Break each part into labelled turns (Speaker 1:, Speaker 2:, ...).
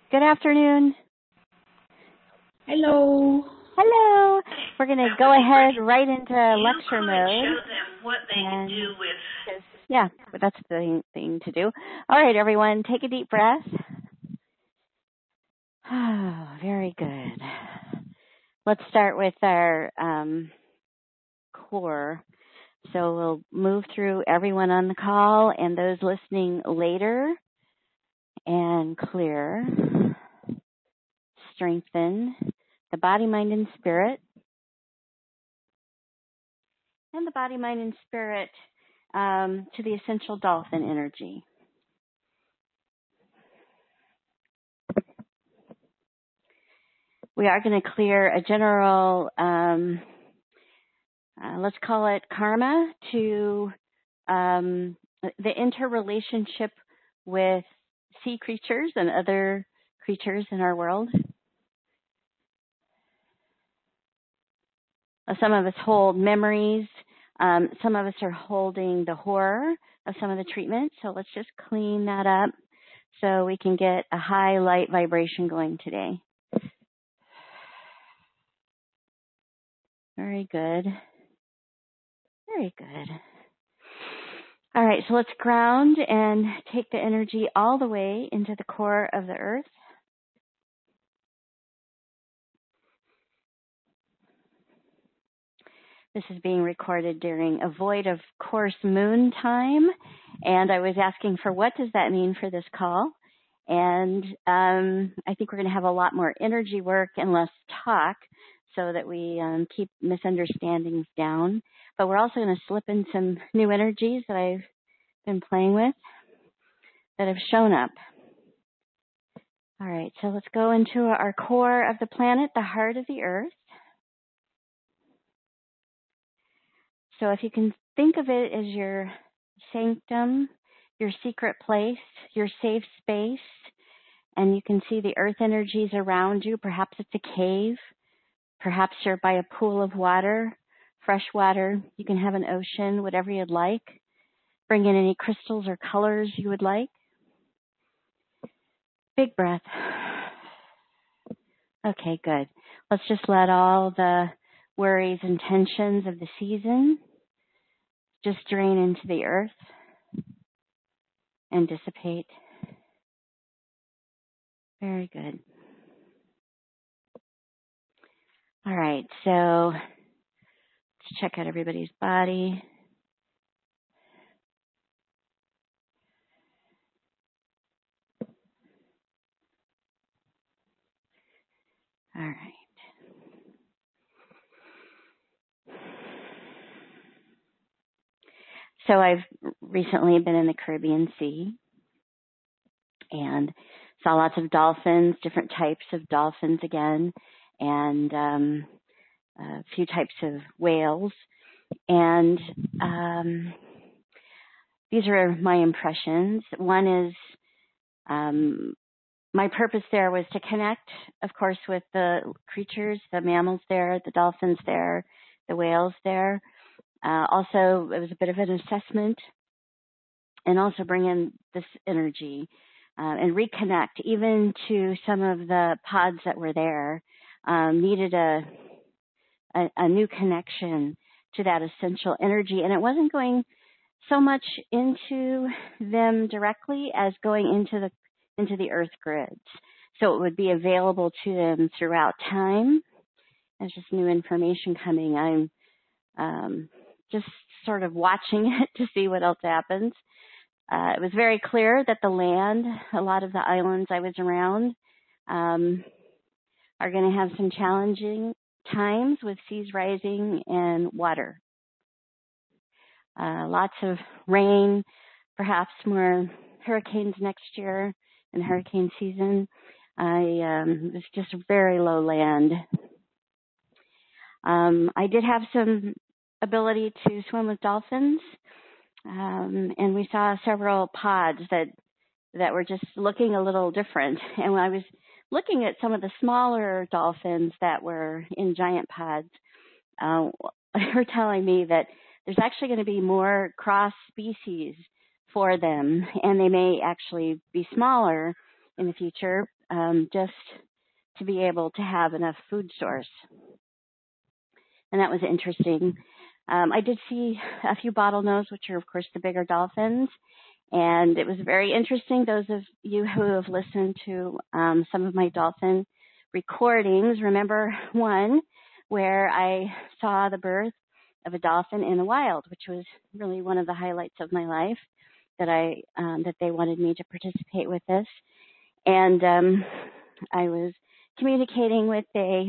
Speaker 1: Good afternoon.
Speaker 2: Hello.
Speaker 1: Hello. We're going to go ahead right into lecture mode.
Speaker 2: Show them what they can do with.
Speaker 1: Yeah, that's the thing to do. All right, everyone, take a deep breath. Oh, very good. Let's start with our core. So we'll move through everyone on the call and those listening later and clear, strengthen the body, mind, and spirit. And the body, mind, and spirit to the essential dolphin energy. We are going to clear a general, let's call it karma, to the interrelationship with sea creatures and other creatures in our world. Some of us hold memories. Some of us are holding the horror of some of the treatments. So let's just clean that up so we can get a high light vibration going today. Very good. Very good. All right, so let's ground and take the energy all the way into the core of the earth. This is being recorded during a void of course moon time, and I was asking for what does that mean for this call, and I think we're going to have a lot more energy work and less talk so that we keep misunderstandings down, but we're also going to slip in some new energies that I've been playing with that have shown up. All right, so let's go into our core of the planet, the heart of the earth. So if you can think of it as your sanctum, your secret place, your safe space, and you can see the earth energies around you. Perhaps it's a cave. Perhaps you're by a pool of water, fresh water. You can have an ocean, whatever you'd like. Bring in any crystals or colors you would like. Big breath. Okay, good. Let's just let all the worries and tensions of the season just drain into the earth and dissipate. Very good. All right, so let's check out everybody's body. All right. So I've recently been in the Caribbean Sea and saw lots of dolphins, different types of dolphins again, and a few types of whales. And these are my impressions. One is my purpose there was to connect, of course, with the creatures, the mammals there, the dolphins there, the whales there. Also, it was a bit of an assessment and also bring in this energy and reconnect even to some of the pods that were there. Needed a new connection to that essential energy. And it wasn't going so much into them directly as going into the earth grids. So it would be available to them throughout time. There's just new information coming. I'm just sort of watching it to see what else happens. It was very clear that the land, a lot of the islands I was around, are going to have some challenging times with seas rising and water. Lots of rain, perhaps more hurricanes next year in hurricane season. It's just very low land. I did have some ability to swim with dolphins, and we saw several pods that were just looking a little different. And when I was looking at some of the smaller dolphins that were in giant pods, they were telling me that there's actually going to be more cross species for them, and they may actually be smaller in the future. just to be able to have enough food source. And that was interesting. I did see a few bottlenose, which are, of course, the bigger dolphins. And it was very interesting. Those of you who have listened to some of my dolphin recordings, remember one where I saw the birth of a dolphin in the wild, which was really one of the highlights of my life, that they wanted me to participate with this. And I was communicating with a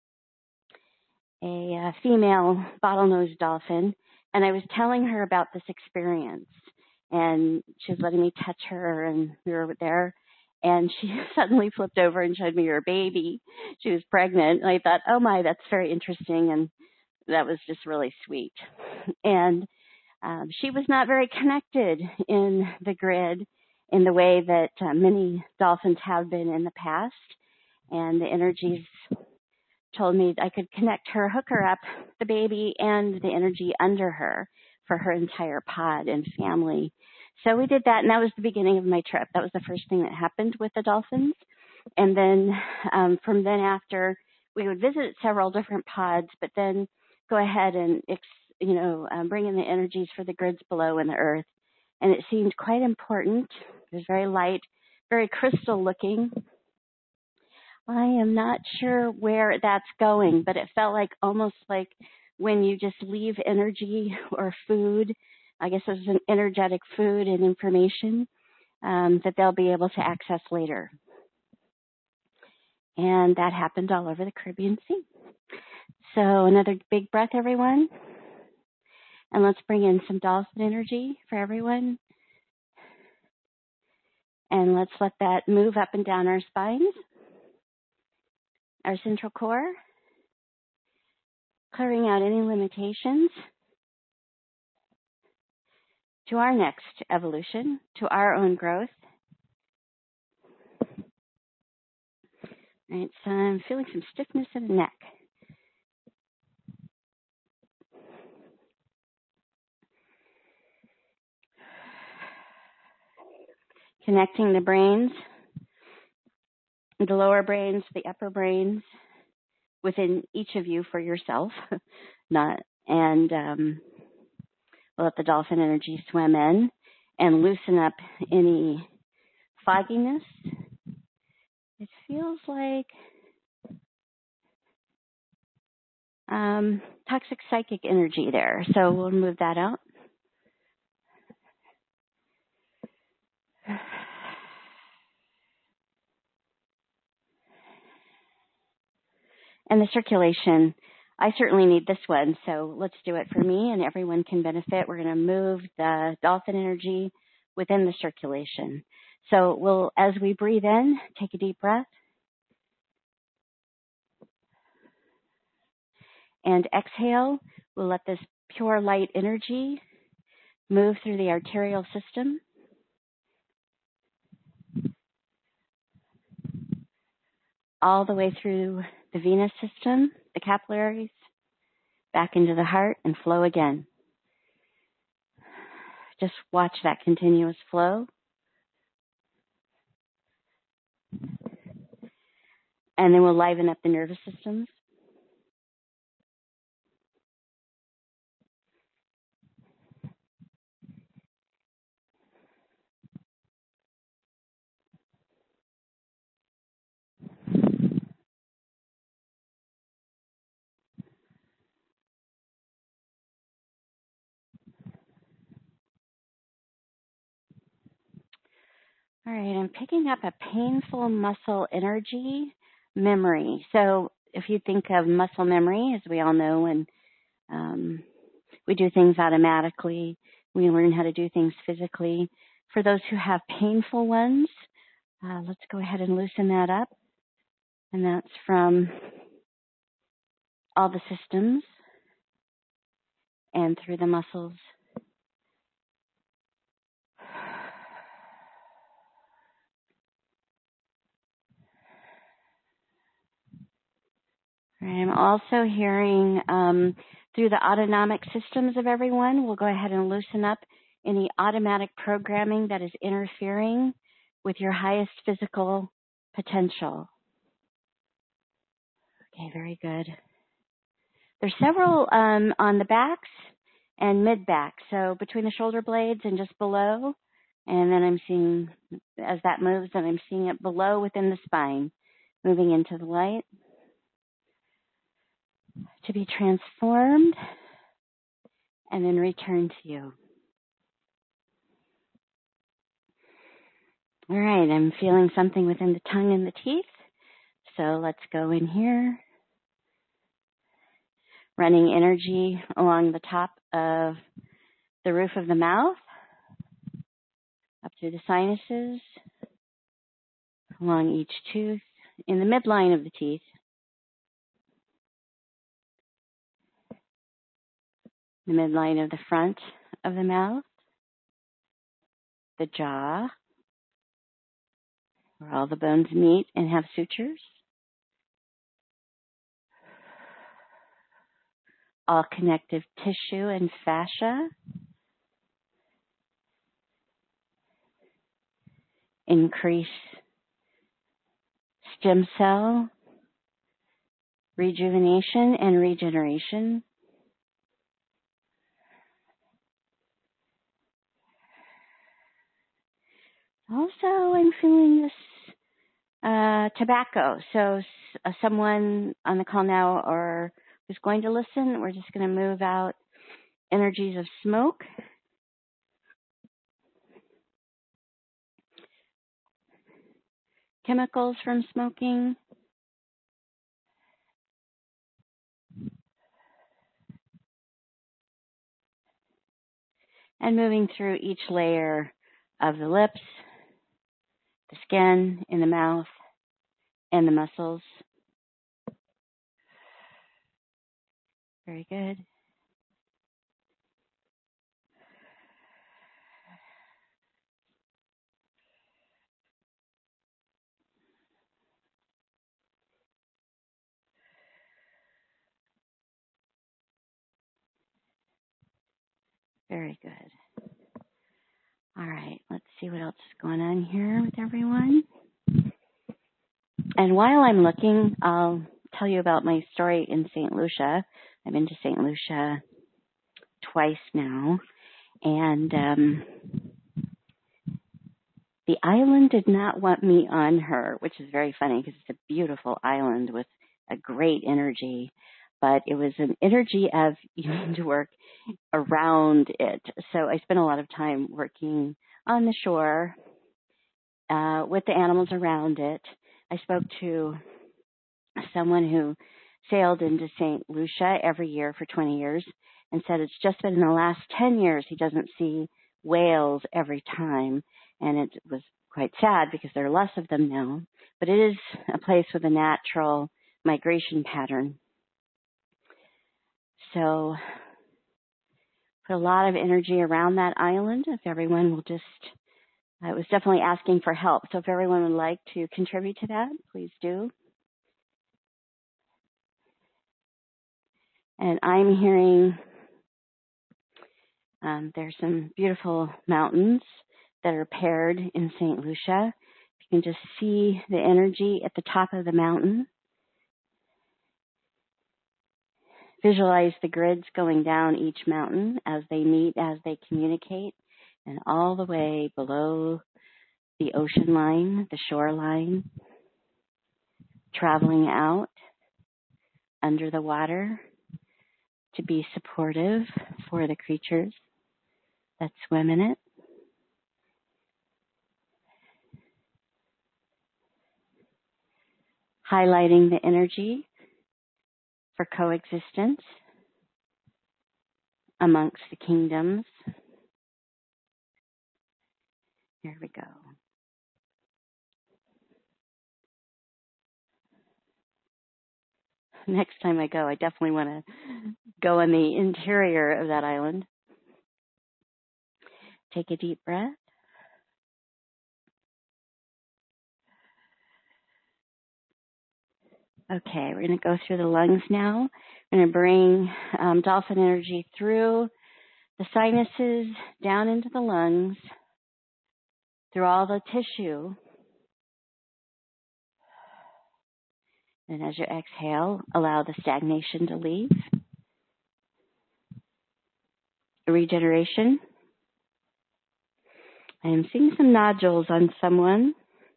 Speaker 1: female bottlenose dolphin, and I was telling her about this experience. And she was letting me touch her, and we were there. And she suddenly flipped over and showed me her baby. She was pregnant. And I thought, oh my, that's very interesting. And that was just really sweet. And she was not very connected in the grid in the way that many dolphins have been in the past. And the energies told me I could connect her, hook her up, the baby, and the energy under her for her entire pod and family. So we did that, and that was the beginning of my trip. That was the first thing that happened with the dolphins. And then from then after, we would visit several different pods, but then go ahead and bring in the energies for the grids below in the earth. And it seemed quite important. It was very light, very crystal looking. I am not sure where that's going, but it felt like almost like when you just leave energy or food, I guess it was an energetic food and information that they'll be able to access later. And that happened all over the Caribbean Sea. So another big breath, everyone. And let's bring in some dolphin energy for everyone. And let's let that move up and down our spines, our central core, clearing out any limitations to our next evolution, to our own growth. All right, so I'm feeling some stiffness in the neck. Connecting the brains, the lower brains, the upper brains, within each of you for yourself, we'll let the dolphin energy swim in and loosen up any fogginess. It feels like toxic psychic energy there, so we'll move that out. And the circulation, I certainly need this one, so let's do it for me, and everyone can benefit. We're going to move the dolphin energy within the circulation. So as we breathe in, take a deep breath. And exhale, we'll let this pure light energy move through the arterial system. All the way through the venous system, the capillaries, back into the heart and flow again. Just watch that continuous flow. And then we'll liven up the nervous systems. All right, I'm picking up a painful muscle energy memory. So if you think of muscle memory, as we all know, when we do things automatically, we learn how to do things physically. For those who have painful ones, let's go ahead and loosen that up. And that's from all the systems and through the muscles. I'm also hearing through the autonomic systems of everyone, we'll go ahead and loosen up any automatic programming that is interfering with your highest physical potential. Okay, very good. There's several on the backs and mid-back, so between the shoulder blades and just below. And then I'm seeing, as that moves, then I'm seeing it below within the spine, moving into the light to be transformed and then return to you. All right, I'm feeling something within the tongue and the teeth. So let's go in here. Running energy along the top of the roof of the mouth, up through the sinuses, along each tooth, in the midline of the teeth, the midline of the front of the mouth, the jaw, where all the bones meet and have sutures, all connective tissue and fascia, increase stem cell rejuvenation and regeneration. Also, I'm feeling this tobacco. So someone on the call now or who's going to listen, we're just going to move out energies of smoke, chemicals from smoking, and moving through each layer of the lips, the skin, in the mouth, and the muscles. Very good. Very good. All right, let's see what else is going on here with everyone. And while I'm looking, I'll tell you about my story in St. Lucia. I've been to St. Lucia twice now, and the island did not want me on her, which is very funny because it's a beautiful island with a great energy, but it was an energy of you need to work around it. So I spent a lot of time working on the shore with the animals around it. I spoke to someone who sailed into St. Lucia every year for 20 years and said it's just been in the last 10 years he doesn't see whales every time. And it was quite sad because there are less of them now. But it is a place with a natural migration pattern. So put a lot of energy around that island. If everyone will just, I was definitely asking for help. So if everyone would like to contribute to that, please do. And I'm hearing there's some beautiful mountains that are paired in St. Lucia. You can just see the energy at the top of the mountain. Visualize the grids going down each mountain as they meet, as they communicate, and all the way below the ocean line, the shoreline, traveling out under the water to be supportive for the creatures that swim in it. Highlighting the energy for coexistence amongst the kingdoms. Here we go. Next time I go, I definitely want to go in the interior of that island. Take a deep breath. Okay, we're going to go through the lungs now. We're going to bring dolphin energy through the sinuses, down into the lungs, through all the tissue, And as you exhale, allow the stagnation to leave. Regeneration. I am seeing some nodules on someone.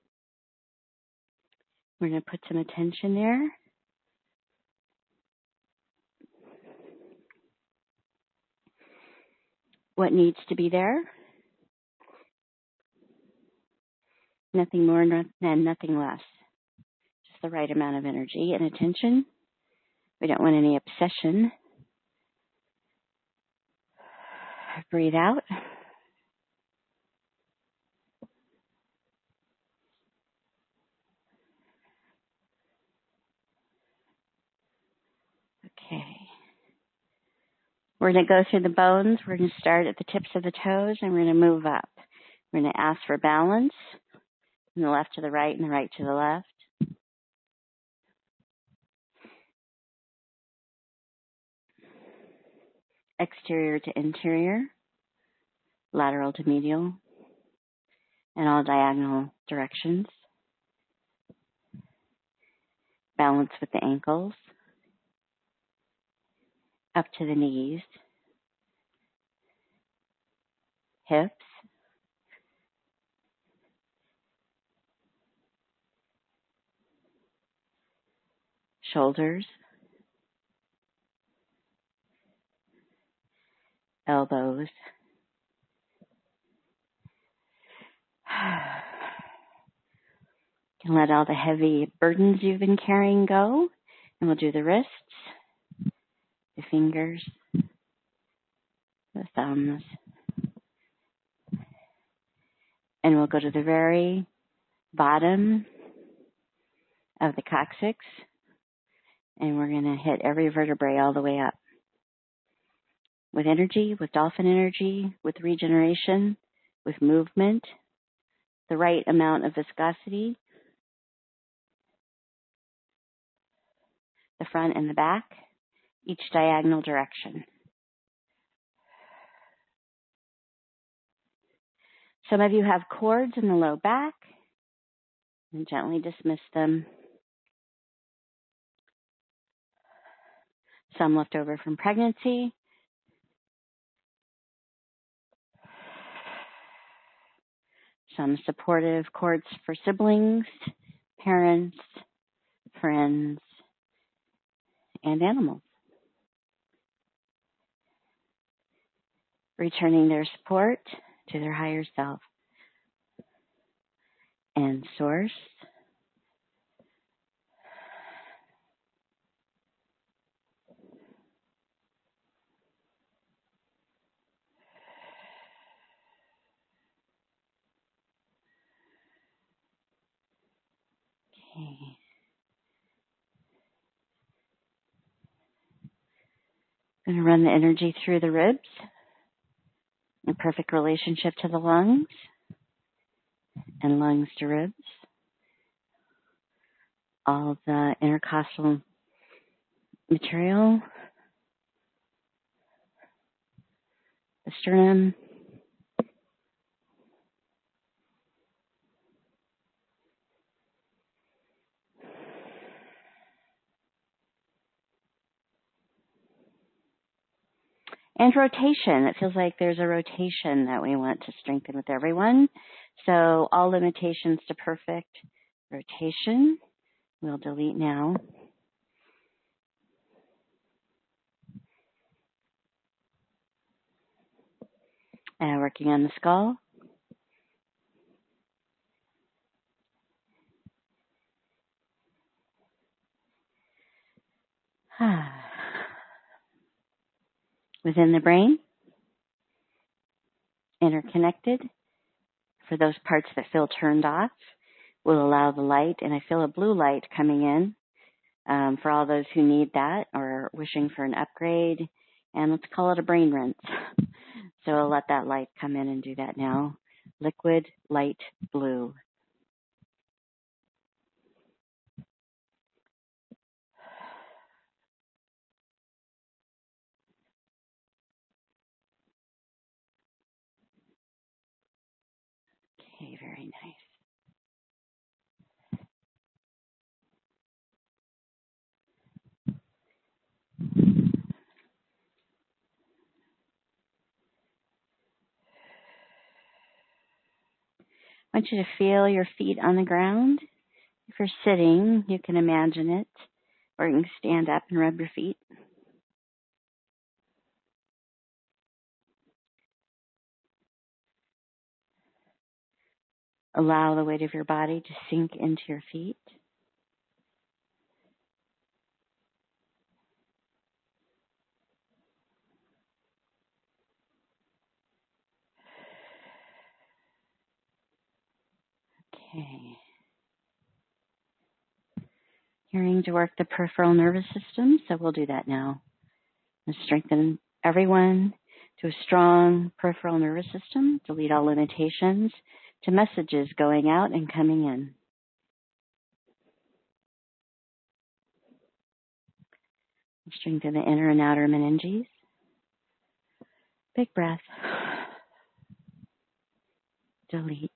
Speaker 1: We're going to put some attention there. What needs to be there? Nothing more and nothing less. Just the right amount of energy and attention. We don't want any obsession. Breathe out. Okay. We're going to go through the bones. We're going to start at the tips of the toes, and we're going to move up. We're going to ask for balance from the left to the right and the right to the left. Exterior to interior, lateral to medial, and all diagonal directions. Balance with the ankles, up to the knees, hips, shoulders, elbows. You can let all the heavy burdens you've been carrying go, and we'll do the wrists, the fingers, the thumbs, and we'll go to the very bottom of the coccyx, and we're going to hit every vertebrae all the way up. With energy, with dolphin energy, with regeneration, with movement, the right amount of viscosity, the front and the back, each diagonal direction. Some of you have cords in the low back, and gently dismiss them. Some left over from pregnancy. Some supportive cords for siblings, parents, friends, and animals. Returning their support to their higher self and source. Okay. Going to run the energy through the ribs. A perfect relationship to the lungs and lungs to ribs. All the intercostal material, the sternum, and rotation. It feels like there's a rotation that we want to strengthen with everyone. So all limitations to perfect rotation. We'll delete now. And working on the skull. Within the brain, interconnected. For those parts that feel turned off, we'll allow the light, and I feel a blue light coming in for all those who need that or wishing for an upgrade. And let's call it a brain rinse. So I'll let that light come in and do that now. Liquid light blue. Okay, very nice. I want you to feel your feet on the ground. If you're sitting, you can imagine it, or you can stand up and rub your feet. Allow the weight of your body to sink into your feet. Okay. Hearing to work the peripheral nervous system, so we'll do that now. And strengthen everyone to a strong peripheral nervous system, delete all limitations to messages going out and coming in. Strengthen the inner and outer meninges. Big breath. Delete.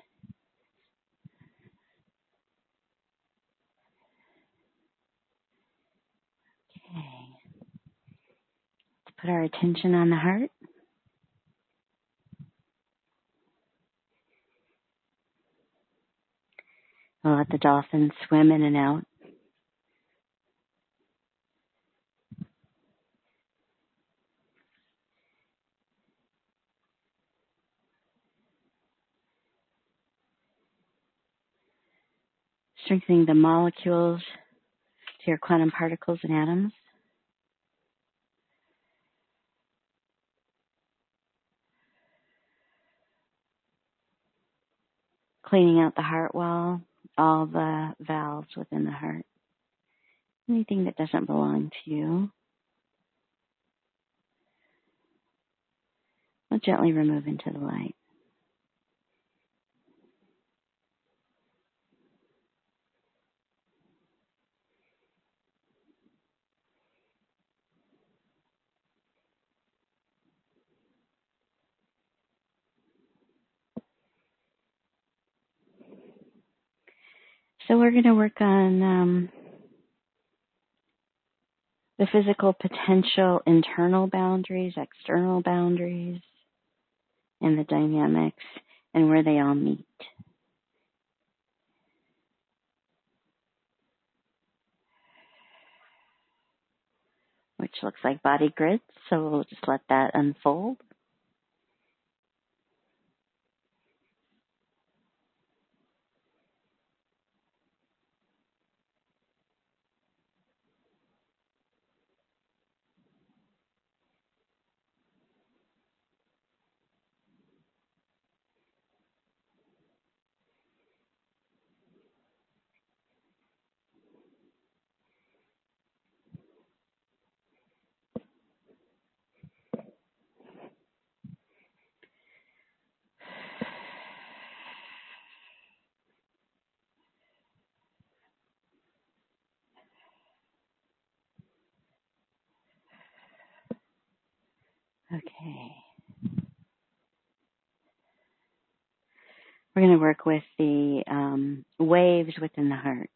Speaker 1: Okay. Let's put our attention on the heart. We'll let the dolphins swim in and out. Strengthening the molecules to your quantum particles and atoms. Cleaning out the heart wall, all the valves within the heart. Anything that doesn't belong to you, we'll gently remove into the light. So we're going to work on the physical potential, internal boundaries, external boundaries, and the dynamics, and where they all meet. Which looks like body grids, so we'll just let that unfold. Okay. We're going to work with the waves within the heart.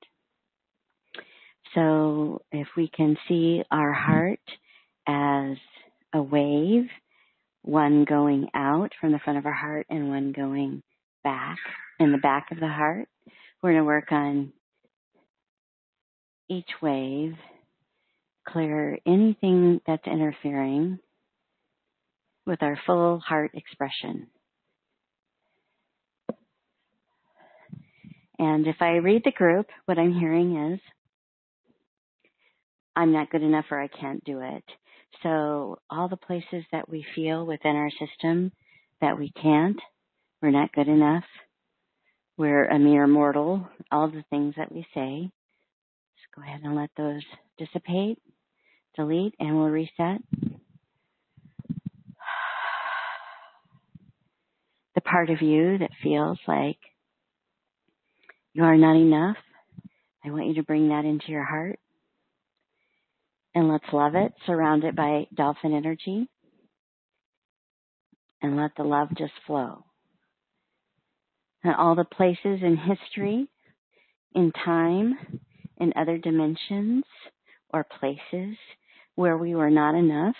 Speaker 1: So if we can see our heart as a wave, one going out from the front of our heart and one going back in the back of the heart, we're going to work on each wave, clear anything that's interfering with our full heart expression. And if I read the group, what I'm hearing is, I'm not good enough or I can't do it. So all the places that we feel within our system that we can't, we're not good enough, we're a mere mortal, all the things that we say, just go ahead and let those dissipate, delete, and we'll reset. The part of you that feels like you are not enough, I want you to bring that into your heart. And let's love it, surround it by dolphin energy, and let the love just flow. And all the places in history, in time, in other dimensions or places where we were not enough,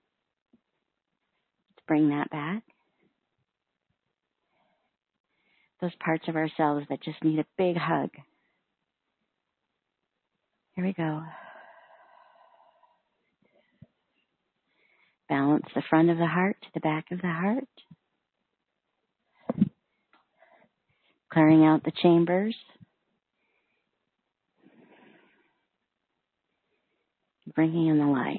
Speaker 1: let's bring that back. those parts of ourselves that just need a big hug. Here we go. Balance the front of the heart to the back of the heart. Clearing out the chambers. Bringing in the light.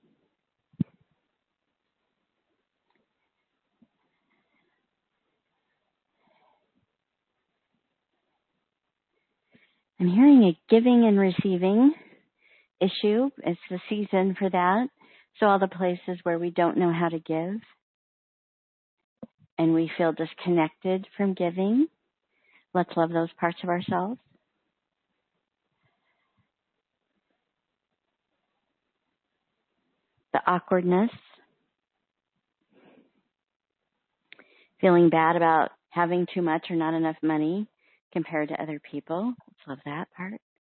Speaker 1: I'm hearing a giving and receiving issue. It's the season for that. So all the places where we don't know how to give and we feel disconnected from giving, let's love those parts of ourselves. The awkwardness, feeling bad about having too much or not enough money compared to other people. Let's love that part.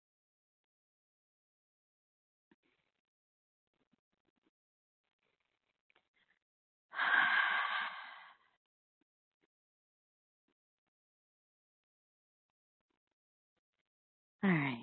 Speaker 1: All right.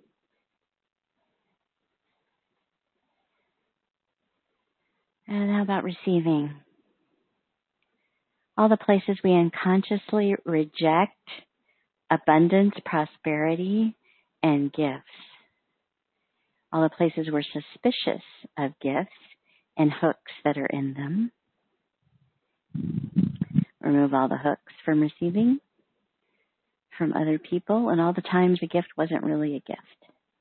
Speaker 1: And how about receiving? All the places we unconsciously reject abundance, prosperity, and gifts. All the places we're suspicious of gifts and hooks that are in them. Remove all the hooks from receiving from other people and all the times a gift wasn't really a gift.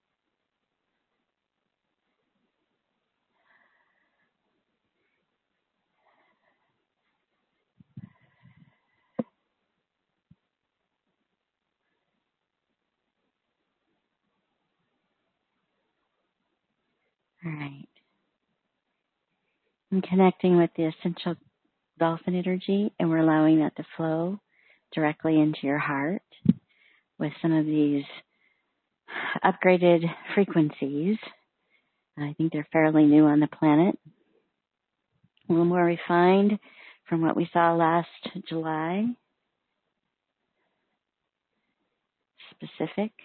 Speaker 1: All right. I'm connecting with the essential dolphin energy, and we're allowing that to flow directly into your heart with some of these upgraded frequencies. I think they're fairly new on the planet. A little more refined from what we saw last July. Specific.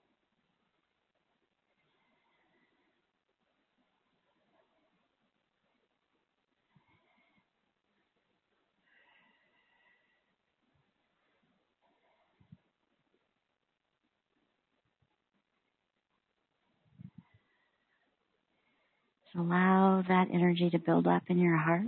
Speaker 1: So allow that energy to build up in your heart.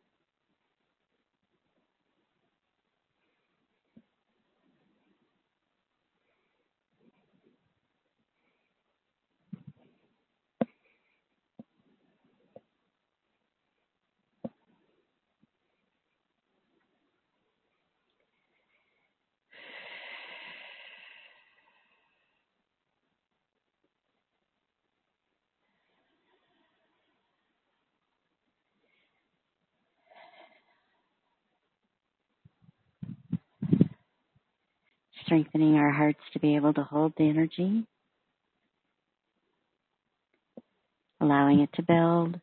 Speaker 1: Strengthening our hearts to be able to hold the energy. Allowing it to build.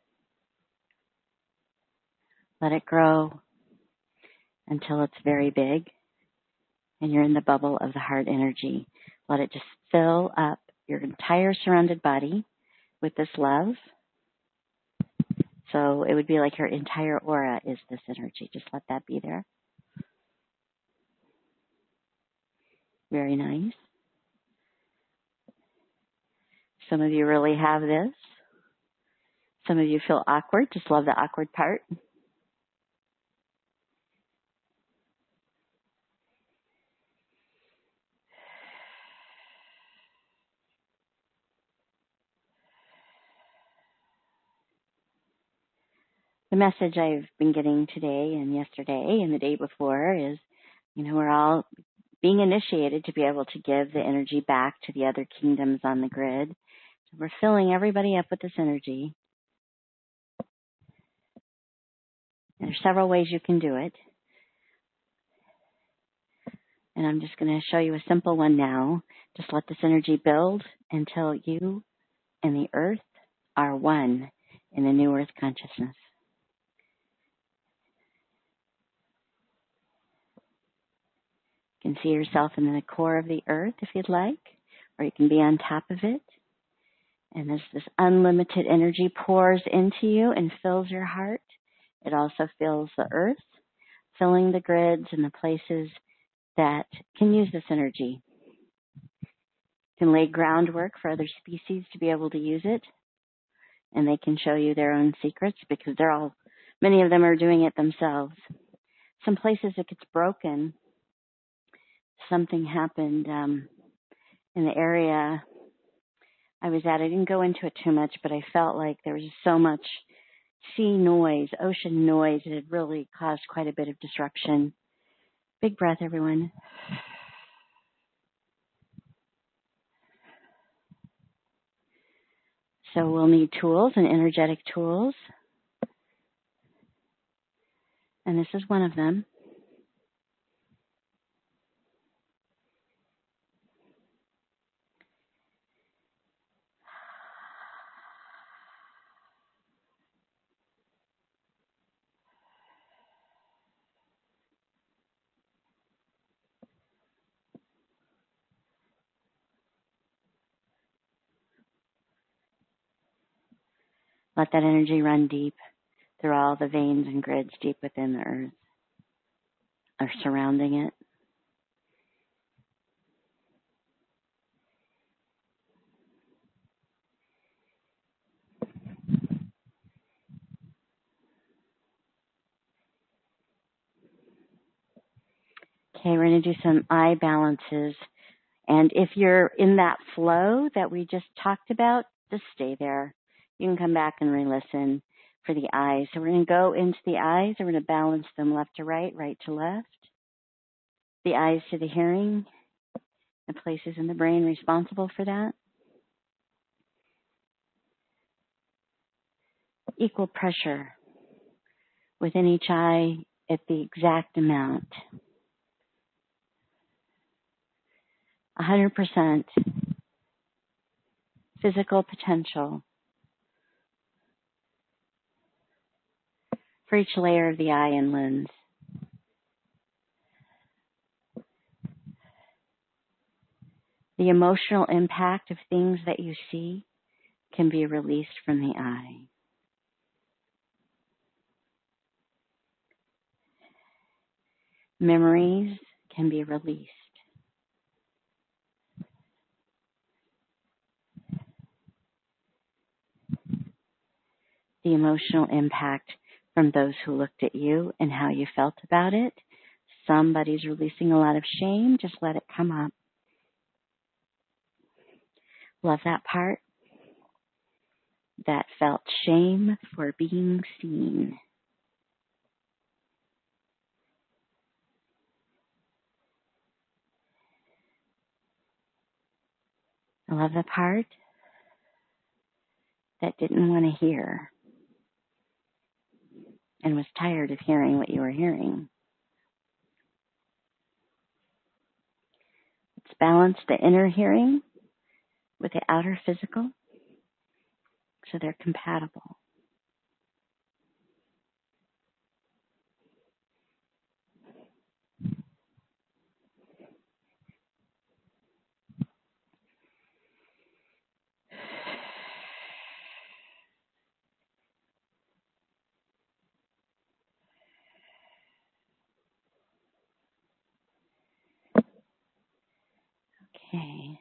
Speaker 1: Let it grow until it's very big and you're in the bubble of the heart energy. Let it just fill up your entire surrounded body with this love. So it would be like your entire aura is this energy. Just let that be there. Very nice. Some of you really have this. Some of you feel awkward. Just love the awkward part. The message I've been getting today and yesterday and the day before is, we're all being initiated to be able to give the energy back to the other kingdoms on the grid. So we're filling everybody up with this energy. And there's several ways you can do it. And I'm just going to show you a simple one now. Just let this energy build until you and the earth are one in the new earth consciousness. You can see yourself in the core of the earth if you'd like, or you can be on top of it. And as this unlimited energy pours into you and fills your heart, it also fills the earth, filling the grids and the places that can use this energy. It can lay groundwork for other species to be able to use it, and they can show you their own secrets because many of them are doing it themselves. Some places it gets broken. Something happened in the area I was at. I didn't go into it too much, but I felt like there was so much sea noise, ocean noise. It had really caused quite a bit of disruption. Big breath, everyone. So we'll need tools and energetic tools. And this is one of them. Let that energy run deep through all the veins and grids deep within the earth or surrounding it. Okay, we're going to do some eye balances. And if you're in that flow that we just talked about, just stay there. You can come back and re-listen for the eyes. So we're going to go into the eyes, and we're going to balance them left to right, right to left. The eyes to the hearing, the places in the brain responsible for that. Equal pressure within each eye at the exact amount. 100% physical potential for each layer of the eye and lens. The emotional impact of things that you see can be released from the eye. Memories can be released. The emotional impact from those who looked at you and how you felt about it. Somebody's releasing a lot of shame. Just let it come up. Love that part. That felt shame for being seen. I love the part that didn't want to hear and was tired of hearing what you were hearing. Let's balance the inner hearing with the outer physical so they're compatible. Okay.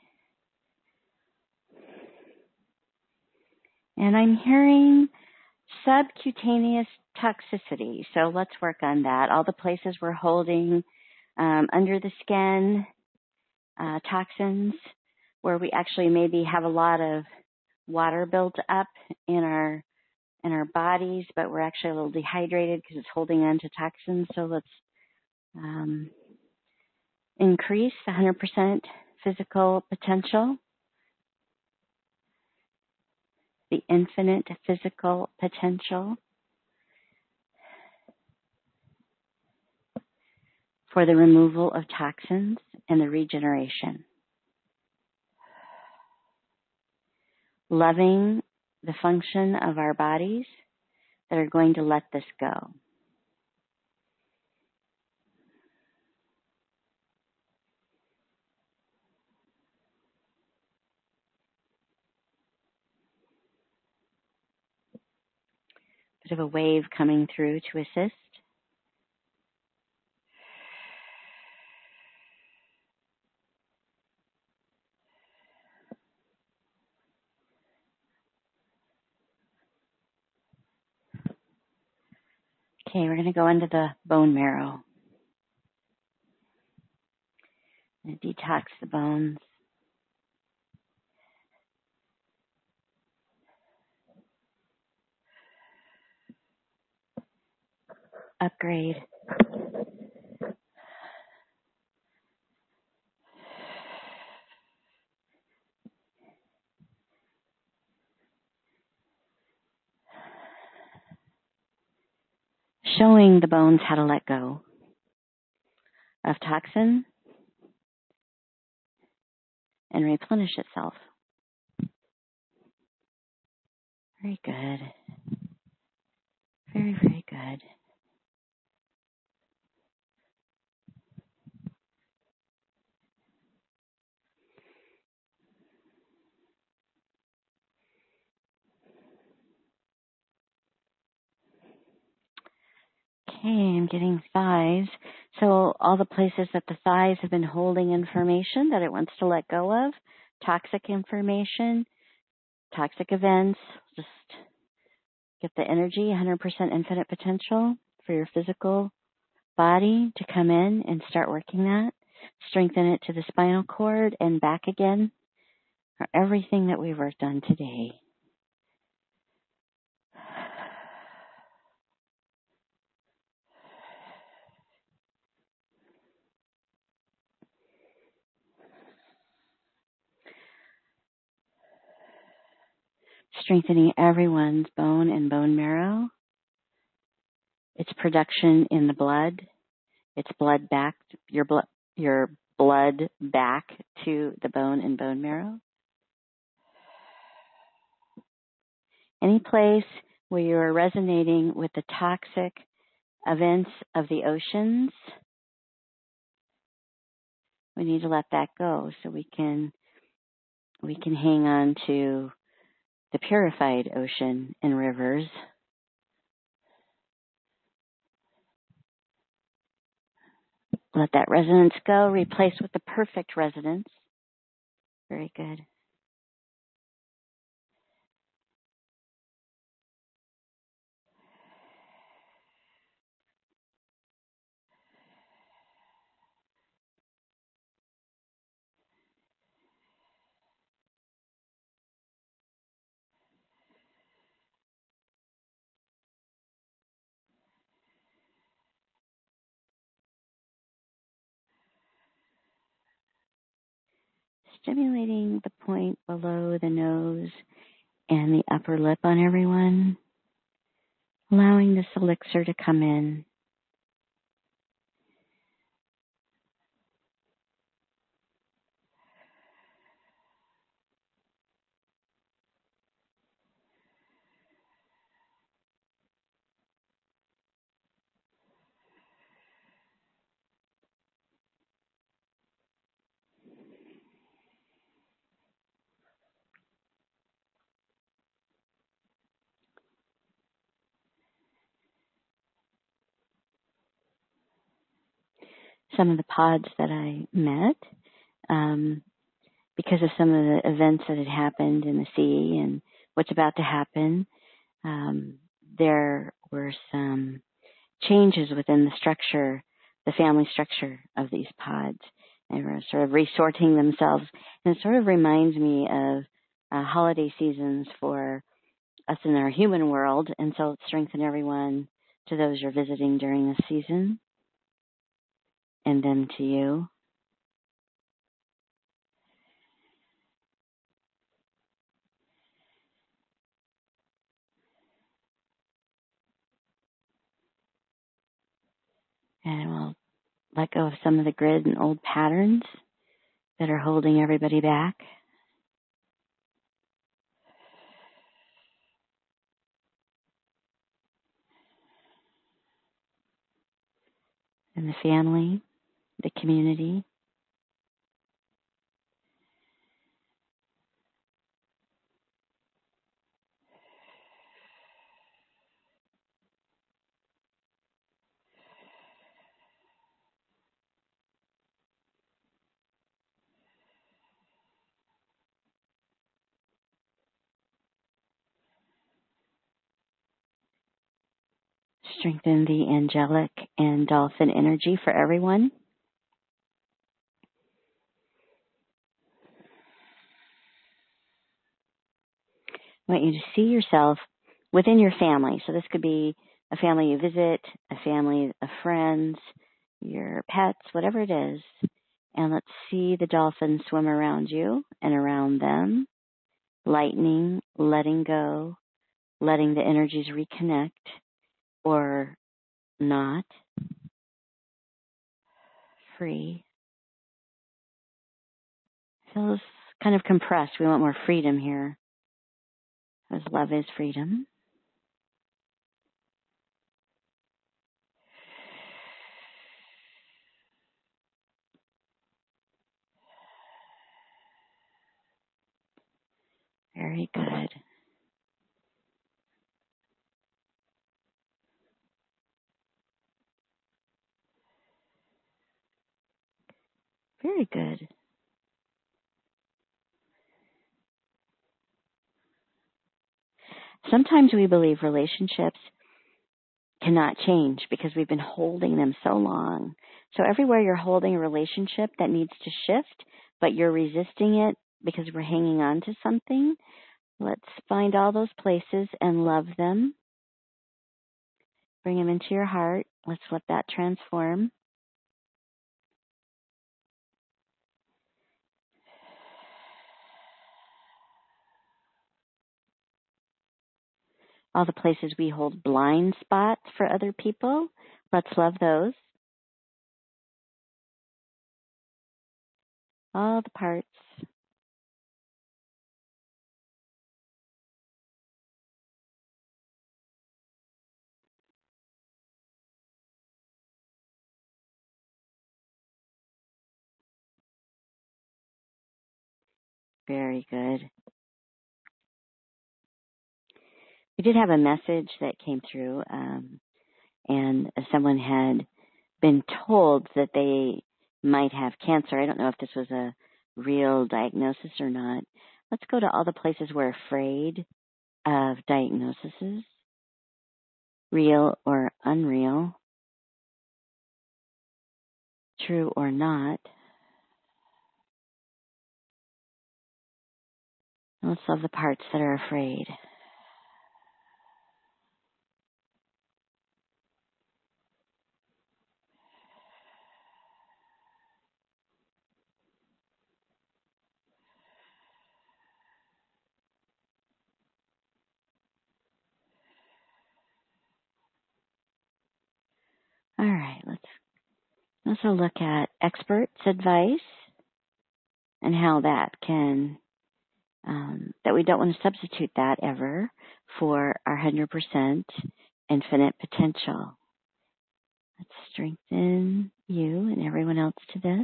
Speaker 1: And I'm hearing subcutaneous toxicity. So let's work on that. All the places we're holding under the skin, toxins, where we actually maybe have a lot of water built up in our bodies, but we're actually a little dehydrated because it's holding on to toxins. So let's increase 100% physical potential, the infinite physical potential for the removal of toxins and the regeneration. Loving the function of our bodies that are going to let this go. bit of a wave coming through to assist. Okay, we're going to go into the bone marrow. And detox the bones. Upgrade. Showing the bones how to let go of toxin and replenish itself. Very good. Very, very good. Okay, I'm getting thighs. So all the places that the thighs have been holding information that it wants to let go of, toxic information, toxic events, just get the energy, 100% infinite potential for your physical body to come in and start working that. Strengthen it to the spinal cord and back again, for everything that we've worked on today. Strengthening everyone's bone and bone marrow. Its production in the blood. Its blood back, your blood back to the bone and bone marrow. Any place where you are resonating with the toxic events of the oceans, we need to let that go so we can hang on to the purified ocean and rivers. Let that resonance go, replace with the perfect resonance. Very good. Stimulating the point below the nose and the upper lip on everyone, allowing this elixir to come in. Some of the pods that I met, because of some of the events that had happened in the sea and what's about to happen, there were some changes within the structure, the family structure of these pods. They were sort of resorting themselves. And it sort of reminds me of holiday seasons for us in our human world. And so strengthen everyone to those you're visiting during this season. And them to you. And we'll let go of some of the grid and old patterns that are holding everybody back. And the family, the community. Strengthen the angelic and dolphin energy for everyone. I want you to see yourself within your family. So this could be a family you visit, a family of friends, your pets, whatever it is. And let's see the dolphins swim around you and around them, lightening, letting go, letting the energies reconnect or not. Free. Feels kind of compressed. We want more freedom here, because love is freedom. Very good. Very good. Sometimes we believe relationships cannot change because we've been holding them so long. So everywhere you're holding a relationship that needs to shift, but you're resisting it because we're hanging on to something, let's find all those places and love them. Bring them into your heart. Let's let that transform. All the places we hold blind spots for other people, let's love those. All the parts. Very good. We did have a message that came through, and someone had been told that they might have cancer. I don't know if this was a real diagnosis or not. Let's go to all the places we're afraid of diagnoses, real or unreal, true or not. And let's love the parts that are afraid. All right, let's also look at experts' advice and how that can, that we don't want to substitute that ever for our 100% infinite potential. Let's strengthen you and everyone else to this.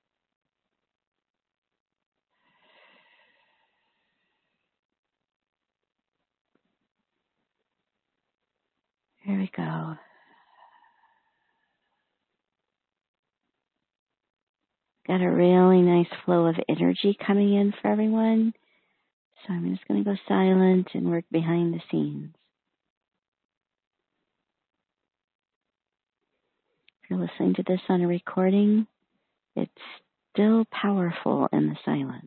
Speaker 1: Here we go. Got a really nice flow of energy coming in for everyone. So I'm just going to go silent and work behind the scenes. If you're listening to this on a recording, it's still powerful in the silence.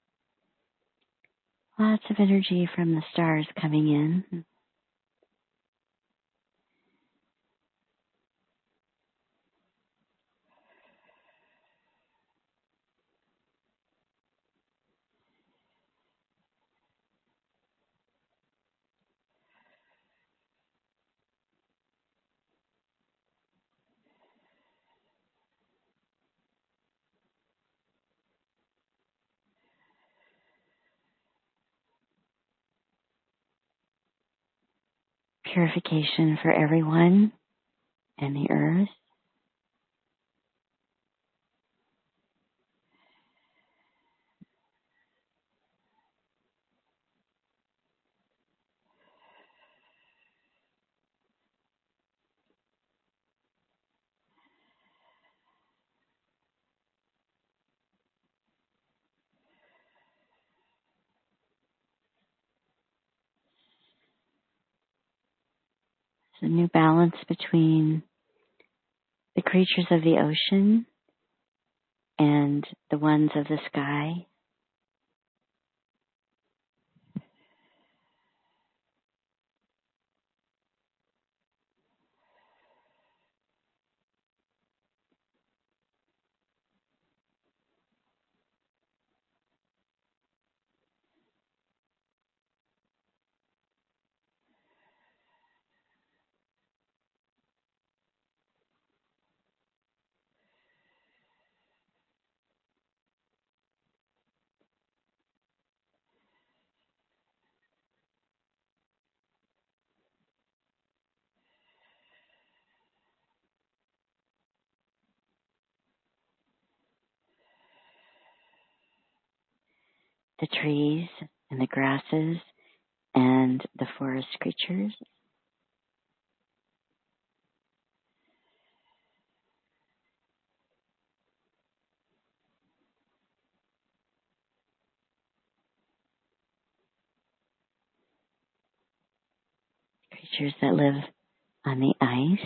Speaker 1: Lots of energy from the stars coming in. purification for everyone and the earth. There's a new balance between the creatures of the ocean and the ones of the sky. The trees and the grasses and the forest creatures. Creatures that live on the ice.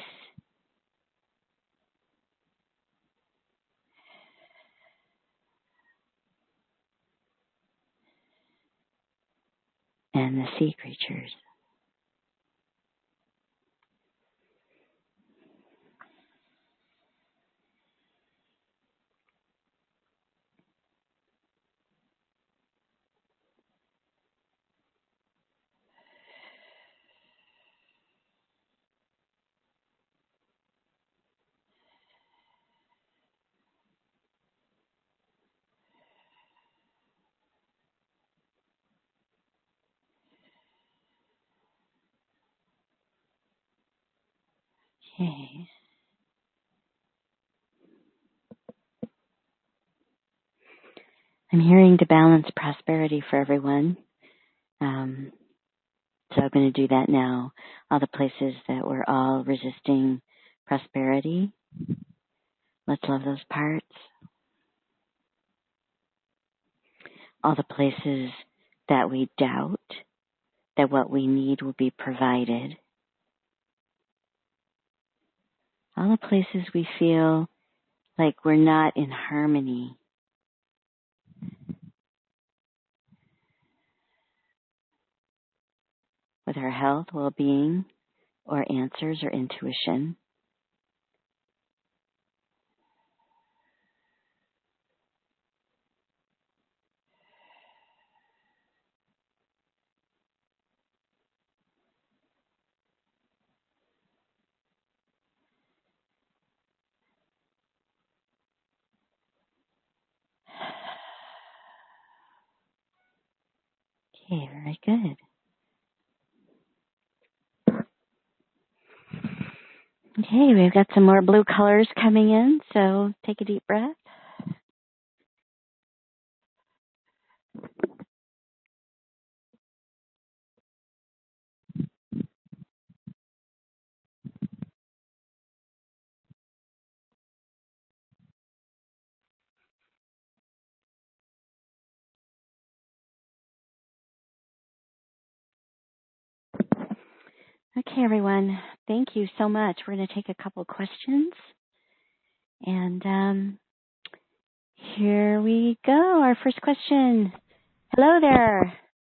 Speaker 1: And the sea creatures. Okay. I'm hearing to balance prosperity for everyone. So I'm going to do that now. All the places that we're all resisting prosperity, let's love those parts. All the places that we doubt that what we need will be provided. All the places we feel like we're not in harmony. With our health, well-being, or answers or intuition. Okay, very good. Okay, we've got some more blue colors coming in, so take a deep breath. Okay, everyone, thank you so much. We're going to take a couple questions. And here we go. Our first question. Hello there.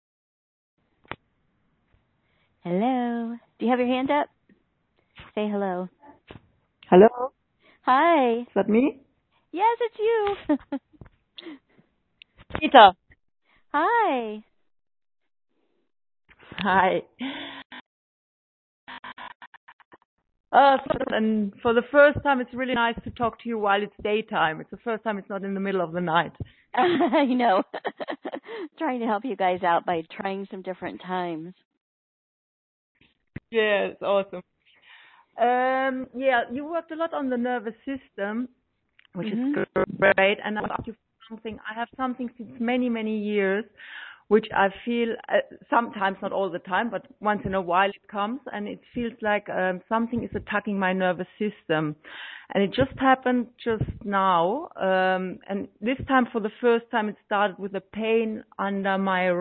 Speaker 1: Hello. Do you have your hand up? Say hello.
Speaker 3: Hello?
Speaker 1: Hi.
Speaker 3: Is that me?
Speaker 1: Yes, it's you.
Speaker 3: Peter.
Speaker 1: Hi.
Speaker 3: Hi. And for the first time, it's really nice to talk to you while it's daytime. It's the first time it's not in the middle of the night.
Speaker 1: I know. Trying to help you guys out by trying some different times.
Speaker 3: Yes, awesome. Yeah, you worked a lot on the nervous system, which is great. And I ask you something. I have something since many, many years, which I feel sometimes, not all the time, but once in a while it comes, and it feels like something is attacking my nervous system. And it just happened just now. And this time, for the first time, it started with a pain under my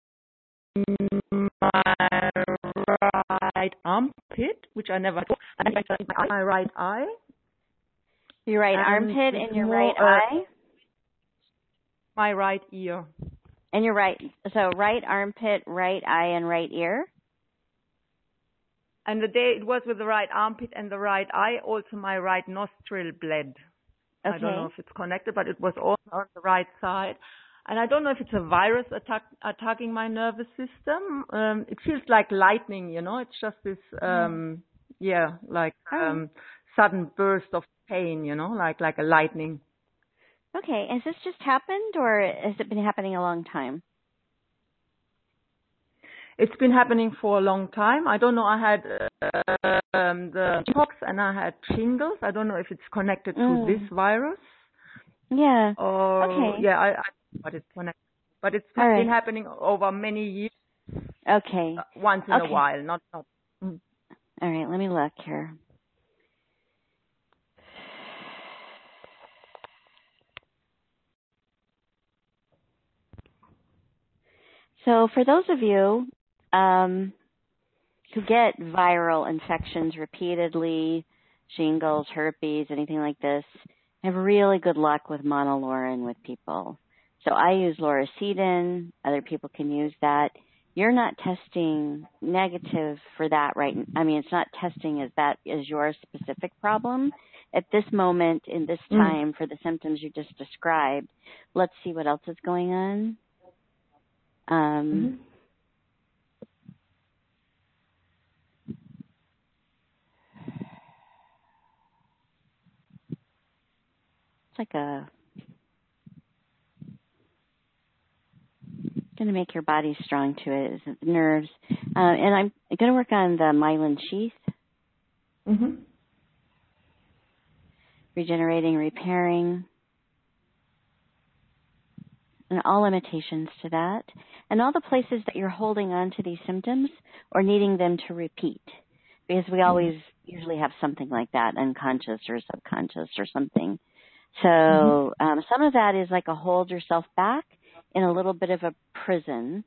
Speaker 3: right armpit, which I never had, and my right eye.
Speaker 1: Your right armpit and your right eye?
Speaker 3: My right ear.
Speaker 1: And your right armpit, right eye, and right ear?
Speaker 3: And the day it was with the right armpit and the right eye, also my right nostril bled.
Speaker 1: Okay.
Speaker 3: I don't know if it's connected, but it was also on the right side. And I don't know if it's a virus attacking my nervous system. It feels like lightning, you know. It's just this, sudden burst of pain, you know, like a lightning.
Speaker 1: Okay. Has this just happened, or has it been happening a long time?
Speaker 3: It's been happening for a long time. I don't know. I had the pox and I had shingles. I don't know if it's connected to this virus.
Speaker 1: Yeah.
Speaker 3: Or,
Speaker 1: okay.
Speaker 3: Yeah, I but it's connected. But it's been happening over many years.
Speaker 1: Okay.
Speaker 3: Once in a while, not.
Speaker 1: All right, let me look here. So for those of you who get viral infections repeatedly, shingles, herpes, anything like this, have really good luck with monolaurin with people. So I use Lauricidin. Other people can use that. You're not testing negative for that, right? I mean, it's not testing as that is your specific problem. At this moment, in this time, for the symptoms you just described, let's see what else is going on. It's like going to make your body strong to it, is the nerves. And I'm going to work on the myelin sheath. Regenerating, repairing, and all limitations to that. And all the places that you're holding on to these symptoms or needing them to repeat. Because we always usually have something like that, unconscious or subconscious or something. So some of that is like a hold yourself back in a little bit of a prison.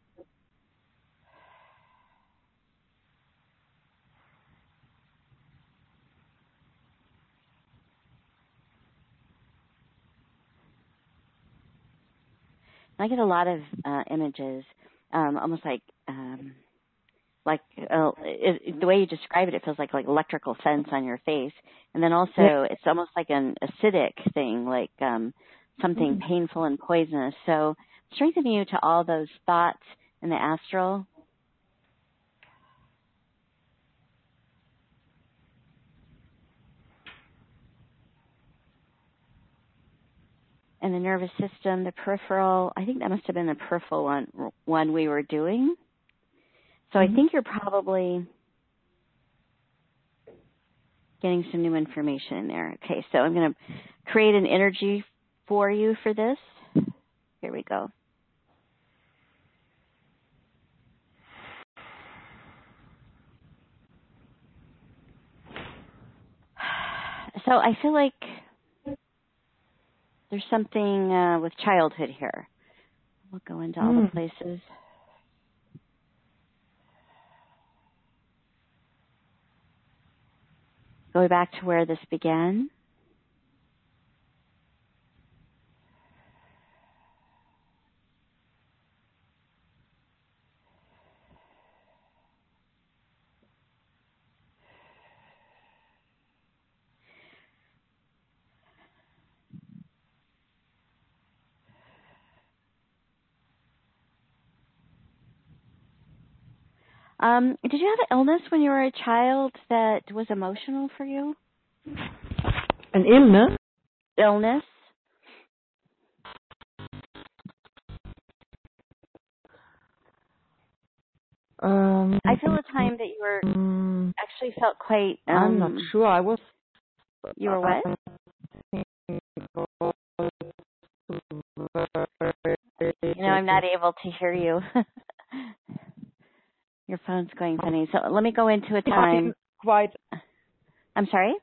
Speaker 1: I get a lot of images, almost like the way you describe it, it feels like electrical fence on your face. And then also it's almost like an acidic thing, like something painful and poisonous. So strengthening you to all those thoughts in the astral. And the nervous system, the peripheral, I think that must have been the peripheral one we were doing. So I think you're probably getting some new information in there. Okay, so I'm going to create an energy for you for this. Here we go. So I feel like there's something with childhood here. We'll go into all the places. Going back to where this began. Did you have an illness when you were a child that was emotional for you?
Speaker 3: An illness?
Speaker 1: Illness? I feel the time that you were actually felt quite.
Speaker 3: I'm not sure. I was.
Speaker 1: You were what? I'm not able to hear you. Your phone's going funny. So let me go into a time.
Speaker 3: Quite.
Speaker 1: I'm sorry?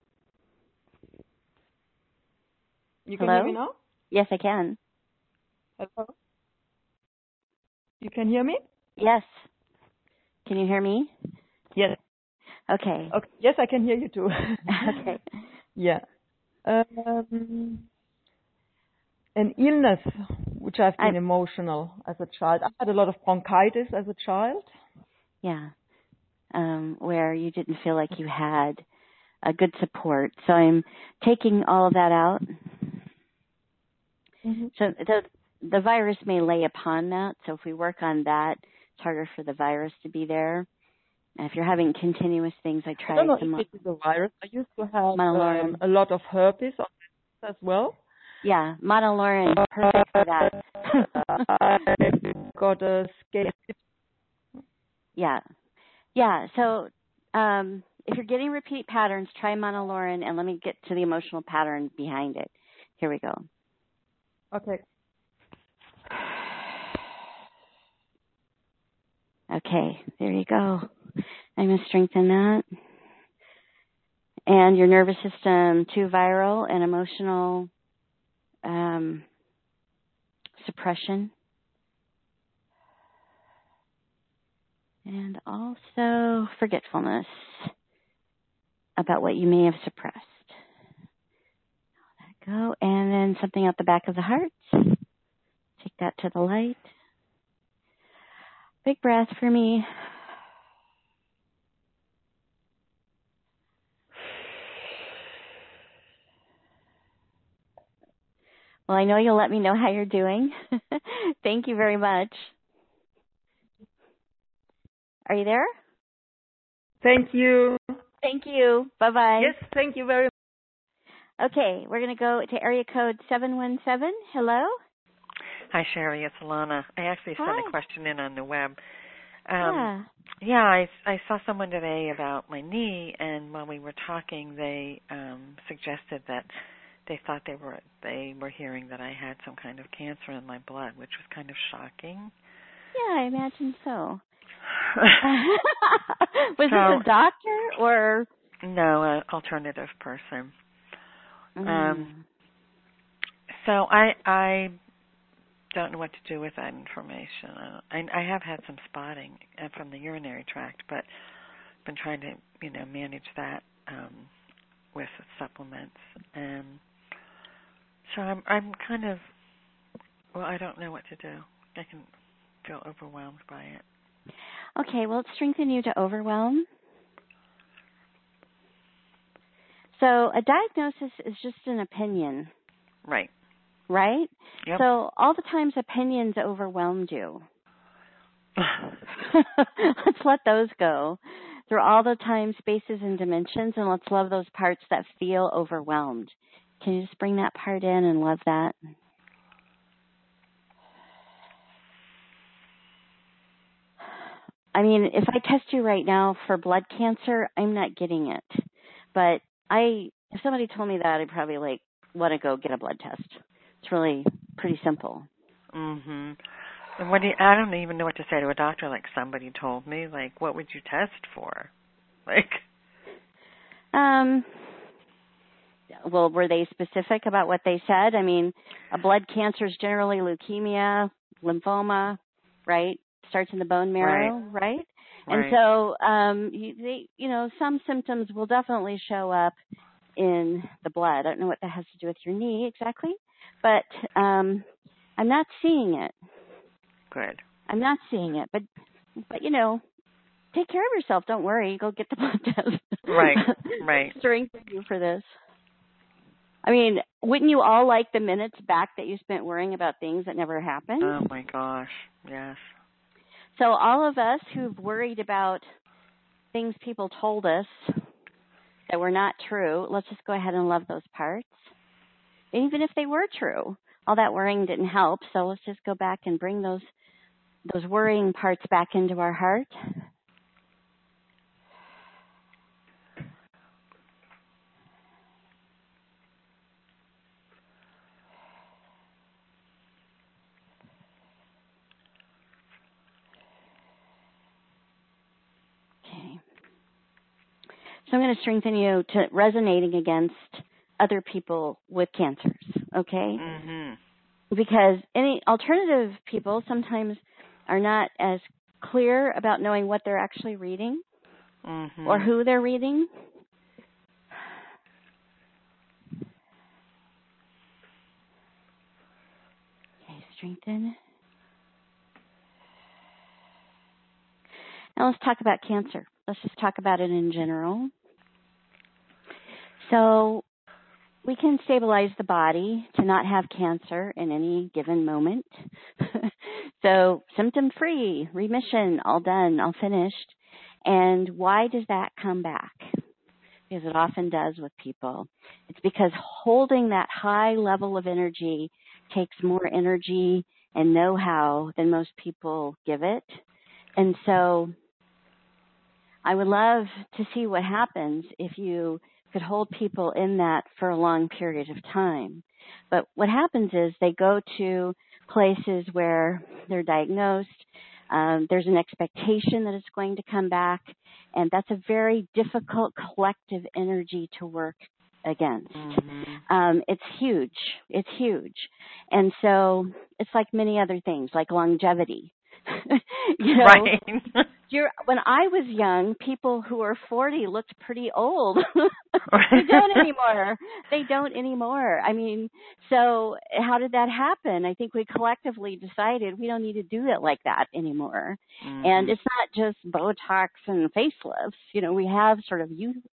Speaker 3: You can hear me now?
Speaker 1: Yes, I can.
Speaker 3: Hello? You can hear me?
Speaker 1: Yes. Can you hear me?
Speaker 3: Yes.
Speaker 1: Okay.
Speaker 3: Yes, I can hear you too.
Speaker 1: Okay.
Speaker 3: Yeah. An illness which I've been emotional as a child. I had a lot of bronchitis as a child.
Speaker 1: Yeah. Where you didn't feel like you had a good support. So I'm taking all of that out. Mm-hmm. So the virus may lay upon that. So if we work on that, it's harder for the virus to be there. And if you're having continuous things, I tried.
Speaker 3: I don't know if it is a virus. I used to have a lot of herpes as well.
Speaker 1: Yeah, monolaurin, perfect for that.
Speaker 3: I got a scale.
Speaker 1: Yeah. Yeah, so if you're getting repeat patterns, try monolaurin, and let me get to the emotional pattern behind it. Here we go.
Speaker 3: Okay.
Speaker 1: Okay, there you go. I'm going to strengthen that. And your nervous system, too viral and emotional suppression. And also forgetfulness about what you may have suppressed. Let that go. And then something out the back of the heart. Take that to the light. Big breath for me. Well, I know you'll let me know how you're doing. Thank you very much. Are you there?
Speaker 3: Thank you.
Speaker 1: Thank you. Bye-bye.
Speaker 3: Yes, thank you very much.
Speaker 1: Okay, we're going to go to area code 717. Hello?
Speaker 4: Hi, Sherry. It's Alana. I actually sent a question in on the web.
Speaker 1: Yeah,
Speaker 4: I saw someone today about my knee, and when we were talking, they suggested that they thought they were hearing that I had some kind of cancer in my blood, which was kind of shocking.
Speaker 1: Yeah, I imagine so. Was this a doctor or?
Speaker 4: No, an alternative person. So I don't know what to do with that information. I have had some spotting from the urinary tract, but I've been trying to, manage that with supplements. And so I'm kind of, I don't know what to do. I can feel overwhelmed by it.
Speaker 1: Okay, well, it's strengthened you to overwhelm. So a diagnosis is just an opinion.
Speaker 4: Right.
Speaker 1: Right?
Speaker 4: Yep.
Speaker 1: So all the times opinions overwhelmed you. Let's let those go through all the time, spaces, and dimensions, and let's love those parts that feel overwhelmed. Can you just bring that part in and love that? I mean, if I test you right now for blood cancer, I'm not getting it. But if somebody told me that, I'd probably want to go get a blood test. It's really pretty simple.
Speaker 4: Mhm. And I don't even know what to say to a doctor. Like somebody told me, what would you test for?
Speaker 1: Well, were they specific about what they said? I mean, a blood cancer is generally leukemia, lymphoma, right? Starts in the bone marrow, right? And so, some symptoms will definitely show up in the blood. I don't know what that has to do with your knee exactly, but I'm not seeing it.
Speaker 4: Good.
Speaker 1: I'm not seeing it, but take care of yourself. Don't worry. Go get the blood test.
Speaker 4: Right.
Speaker 1: Strengthen you for this. I mean, wouldn't you all like the minutes back that you spent worrying about things that never happened?
Speaker 4: Oh my gosh, yes.
Speaker 1: So all of us who've worried about things people told us that were not true, let's just go ahead and love those parts. Even if they were true, all that worrying didn't help. So let's just go back and bring those those worrying parts back into our heart. Okay. So I'm going to strengthen you to resonating against other people with cancers, okay?
Speaker 4: Mm-hmm.
Speaker 1: Because any alternative people sometimes are not as clear about knowing what they're actually reading or who they're reading. Okay, strengthen. Now let's talk about cancer. Let's just talk about it in general. So we can stabilize the body to not have cancer in any given moment. So symptom-free, remission, all done, all finished. And why does that come back? Because it often does with people. It's because holding that high level of energy takes more energy and know-how than most people give it. And so I would love to see what happens if you could hold people in that for a long period of time. But what happens is they go to places where they're diagnosed. There's an expectation that it's going to come back, and that's a very difficult collective energy to work against. It's huge. It's huge. And so it's like many other things, like longevity. You know,
Speaker 4: right.
Speaker 1: When I was young, people who were 40 looked pretty old. They don't anymore. They don't anymore. I mean, so how did that happen? I think we collectively decided we don't need to do it like that anymore. And it's not just Botox and facelifts. You know, we have sort of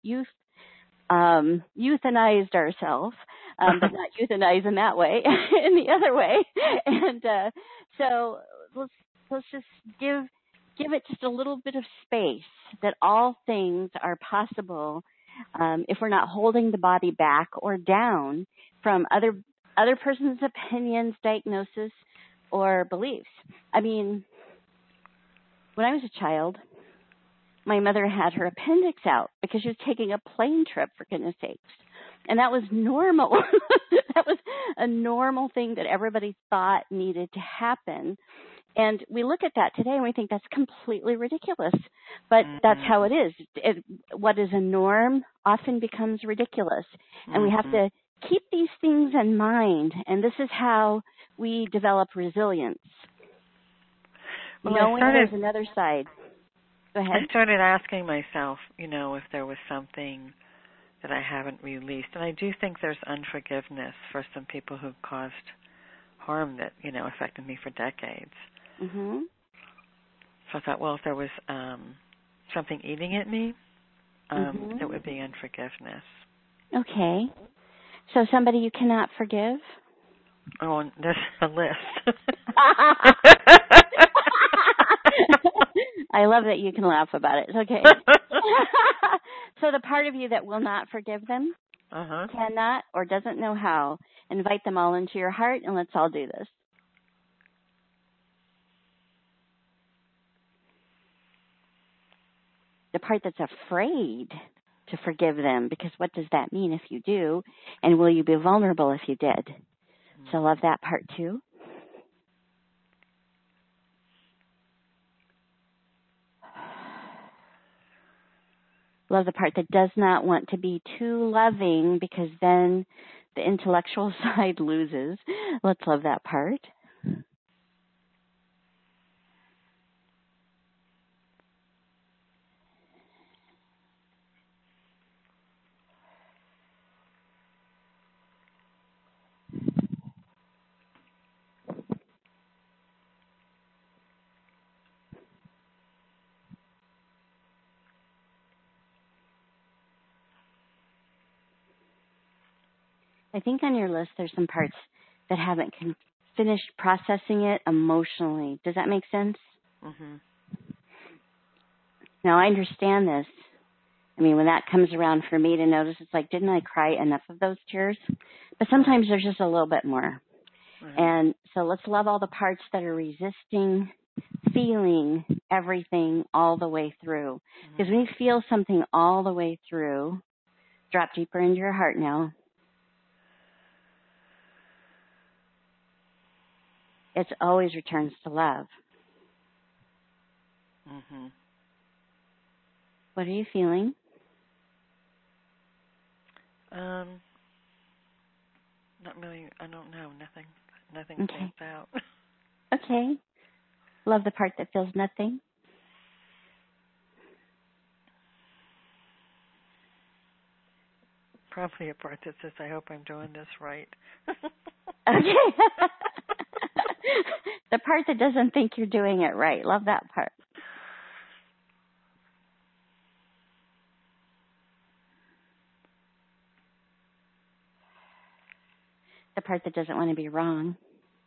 Speaker 1: euthanized ourselves, but not euthanize in that way, in the other way. And so let's just give it just a little bit of space that all things are possible if we're not holding the body back or down from other person's opinions, diagnosis, or beliefs. I mean, when I was a child, my mother had her appendix out because she was taking a plane trip, for goodness sakes. And that was normal. That was a normal thing that everybody thought needed to happen. And we look at that today and we think that's completely ridiculous. But that's how it is. What is a norm often becomes ridiculous. And we have to keep these things in mind. And this is how we develop resilience. Knowing there's another side. Go ahead.
Speaker 4: I started asking myself, you know, if there was something that I haven't released. And I do think there's unforgiveness for some people who've caused harm that, you know, affected me for decades. So I thought, well, if there was something eating at me, it would be unforgiveness. Okay.
Speaker 1: So somebody you cannot forgive?
Speaker 4: Oh, there's a list.
Speaker 1: I love that you can laugh about it. Okay. So the part of you that will not forgive them, cannot or doesn't know how, invite them all into your heart and let's all do this. The part that's afraid to forgive them, because what does that mean if you do? And will you be vulnerable if you did? So love that part too. Love the part that does not want to be too loving, because then the intellectual side loses. Let's love that part. I think on your list there's some parts that haven't finished processing it emotionally. Does that make sense? Now, I understand this. I mean, when that comes around for me to notice, it's like, didn't I cry enough of those tears? But sometimes there's just a little bit more. And so let's love all the parts that are resisting feeling everything all the way through. Because when you feel something all the way through, drop deeper into your heart now. It always returns to love.
Speaker 4: Mhm.
Speaker 1: What are you feeling?
Speaker 4: Not really. I don't know. Nothing. Nothing
Speaker 1: Okay.
Speaker 4: stands out.
Speaker 1: Okay. Love the part that feels nothing.
Speaker 4: Probably a part that says, "I hope I'm doing this right."
Speaker 1: Okay. The part that doesn't think you're doing it right. Love that part. The part that doesn't want to be wrong.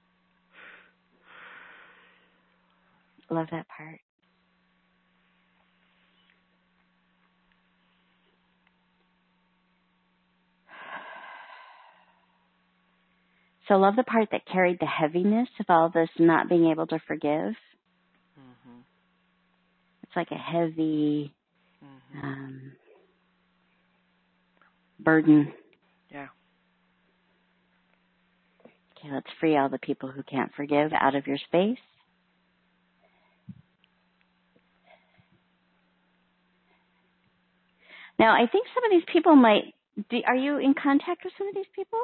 Speaker 1: Love that part. So love the part that carried the heaviness of all this not being able to forgive.
Speaker 4: Mhm.
Speaker 1: It's like a heavy
Speaker 4: Mhm.
Speaker 1: burden.
Speaker 4: Yeah.
Speaker 1: Okay, let's free all the people who can't forgive out of your space. Now, I think some of these people might... are you in contact with some of these people?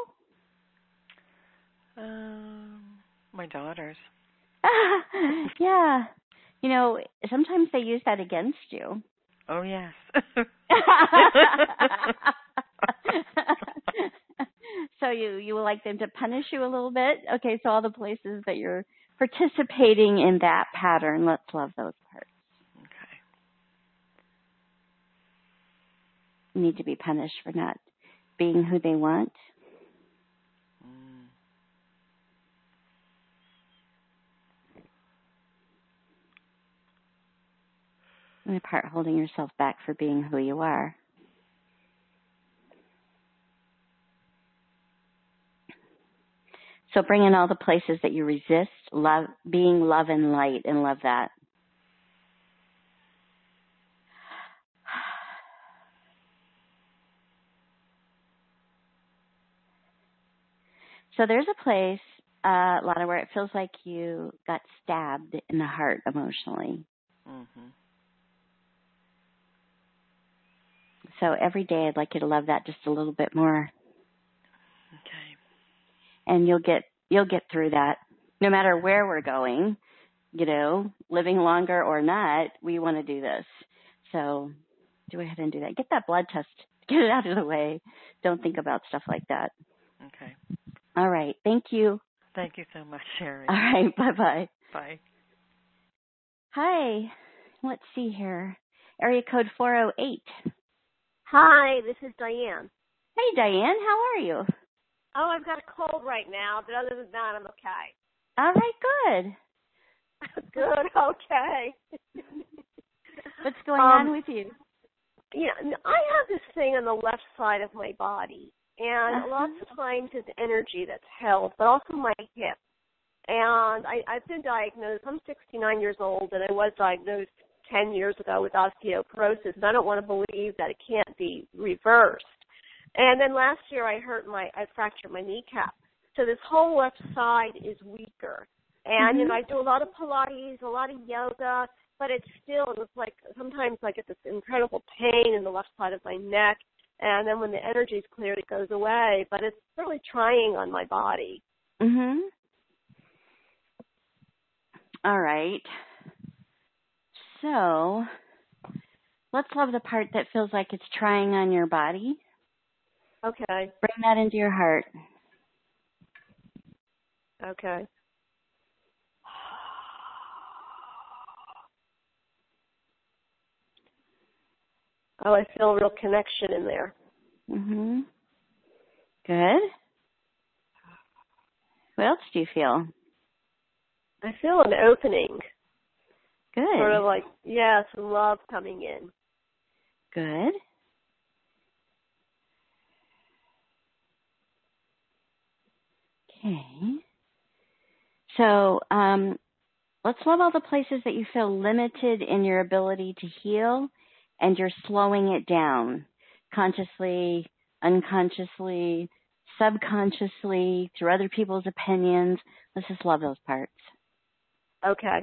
Speaker 4: My daughters.
Speaker 1: Yeah. You know, sometimes they use that against you.
Speaker 4: Oh, yes.
Speaker 1: So you would like them to punish you a little bit? Okay, so all the places that you're participating in that pattern, let's love those parts.
Speaker 4: Okay.
Speaker 1: You need to be punished for not being who they want. And the part holding yourself back for being who you are. So bring in all the places that you resist, love, being love and light, and love that. So there's a place, Lana, where it feels like you got stabbed in the heart emotionally.
Speaker 4: Mhm.
Speaker 1: So every day I'd like you to love that just a little bit more.
Speaker 4: Okay.
Speaker 1: And you'll get through that. No matter where we're going, you know, living longer or not, we want to do this. So go ahead and do that. Get that blood test. Get it out of the way. Don't think about stuff like that.
Speaker 4: Okay.
Speaker 1: All right. Thank you.
Speaker 4: Thank you so much, Sherry.
Speaker 1: All right. Bye-bye.
Speaker 4: Bye.
Speaker 1: Hi. Let's see here. Area code 408.
Speaker 5: Hi, this is Diane.
Speaker 1: Hey, Diane. How are you?
Speaker 5: Oh, I've got a cold right now, but other than that, I'm okay.
Speaker 1: All right. Good.
Speaker 5: Good, okay.
Speaker 1: What's going on with you?
Speaker 5: Yeah, I have this thing on the left side of my body, and lots of times it's energy that's held, but also my hip. And I've been diagnosed. I'm 69 years old, and I was diagnosed 10 years ago with osteoporosis, and I don't want to believe that it can't be reversed. And then last year I fractured my kneecap. So this whole left side is weaker. And, you know, I do a lot of Pilates, a lot of yoga, but it's like sometimes I get this incredible pain in the left side of my neck. And then when the energy is cleared, it goes away. But it's really trying on my body.
Speaker 1: Mm-hmm. All right. So let's love the part that feels like it's trying on your body.
Speaker 5: Okay.
Speaker 1: Bring that into your heart.
Speaker 5: Okay. Oh, I feel a real connection in there.
Speaker 1: Mm-hmm. Good. What else do you feel?
Speaker 5: I feel an opening.
Speaker 1: Good.
Speaker 5: Sort of like, some love coming in.
Speaker 1: Good. Okay. So Let's love all the places that you feel limited in your ability to heal, and you're slowing it down consciously, unconsciously, subconsciously, through other people's opinions. Let's just love those parts.
Speaker 5: Okay.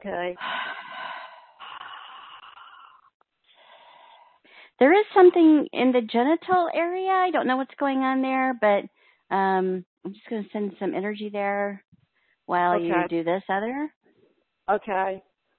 Speaker 1: There is something in the genital area. I don't know what's going on there, but I'm just going to send some energy there while you do this other.
Speaker 5: Okay.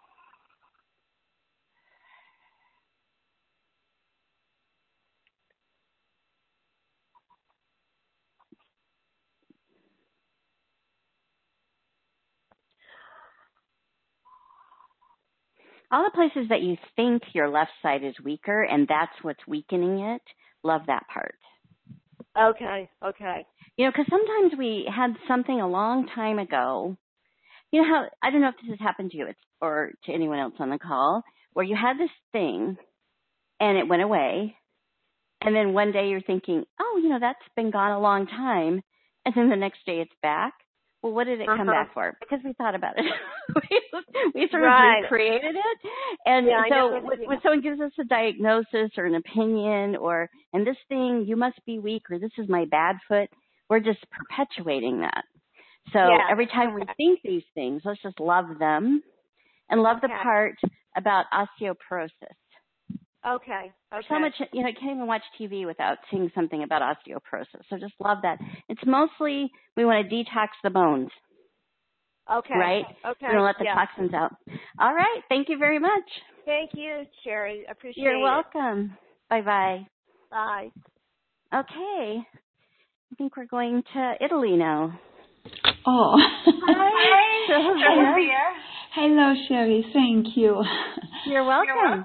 Speaker 1: All the places that you think your left side is weaker, and that's what's weakening it, love that part.
Speaker 5: Okay.
Speaker 1: You know, because sometimes we had something a long time ago. You know how, I don't know if this has happened to you or to anyone else on the call, where you had this thing and it went away. And then one day you're thinking, oh, you know, that's been gone a long time. And then the next day it's back. Well, what did it come back for? Because we thought about it. we sort of recreated it. And so when someone gives us a diagnosis or an opinion and this thing, you must be weak, or this is my bad foot, we're just perpetuating that. So every time we think these things, let's just love them and love the part about osteoporosis.
Speaker 5: Okay.
Speaker 1: So much, you know, I can't even watch TV without seeing something about osteoporosis. So just love that. It's mostly we want to detox the bones.
Speaker 5: Okay.
Speaker 1: Right?
Speaker 5: Okay.
Speaker 1: We want to let the toxins out. All right. Thank you very much.
Speaker 5: Thank you, Sherry. Appreciate it.
Speaker 1: You're welcome. Bye-bye.
Speaker 5: Bye.
Speaker 1: Okay. I think we're going to Italy now.
Speaker 6: Oh.
Speaker 1: Hi. Sylvia.
Speaker 6: Hello, Sherry. Thank you.
Speaker 1: You're welcome.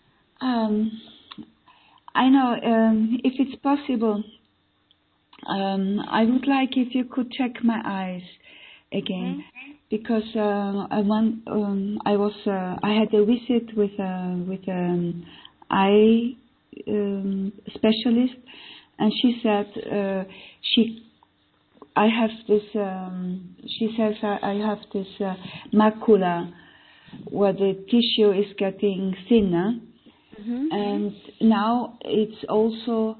Speaker 6: I know, if it's possible, I would like if you could check my eyes again, because I had a visit with an eye specialist, and she said I have this macula where the tissue is getting thinner. And now it's also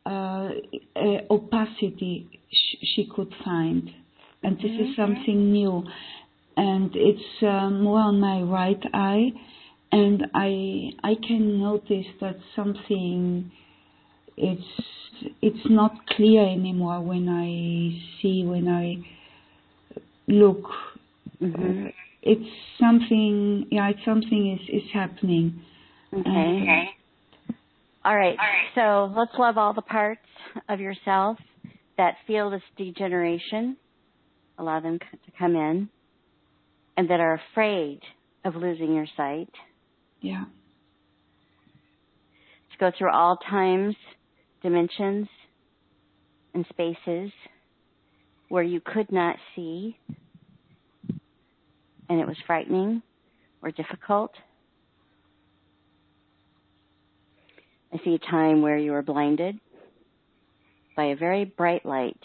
Speaker 6: opacity she could find, and this is something new, and it's more on my right eye, and I can notice that something it's not clear anymore when I look. It's something is happening.
Speaker 1: Okay. All right. So let's love all the parts of yourself that feel this degeneration. Allow them to come in, and that are afraid of losing your sight.
Speaker 6: Yeah.
Speaker 1: To go through all times, dimensions, and spaces where you could not see, and it was frightening or difficult. I see a time where you were blinded by a very bright light.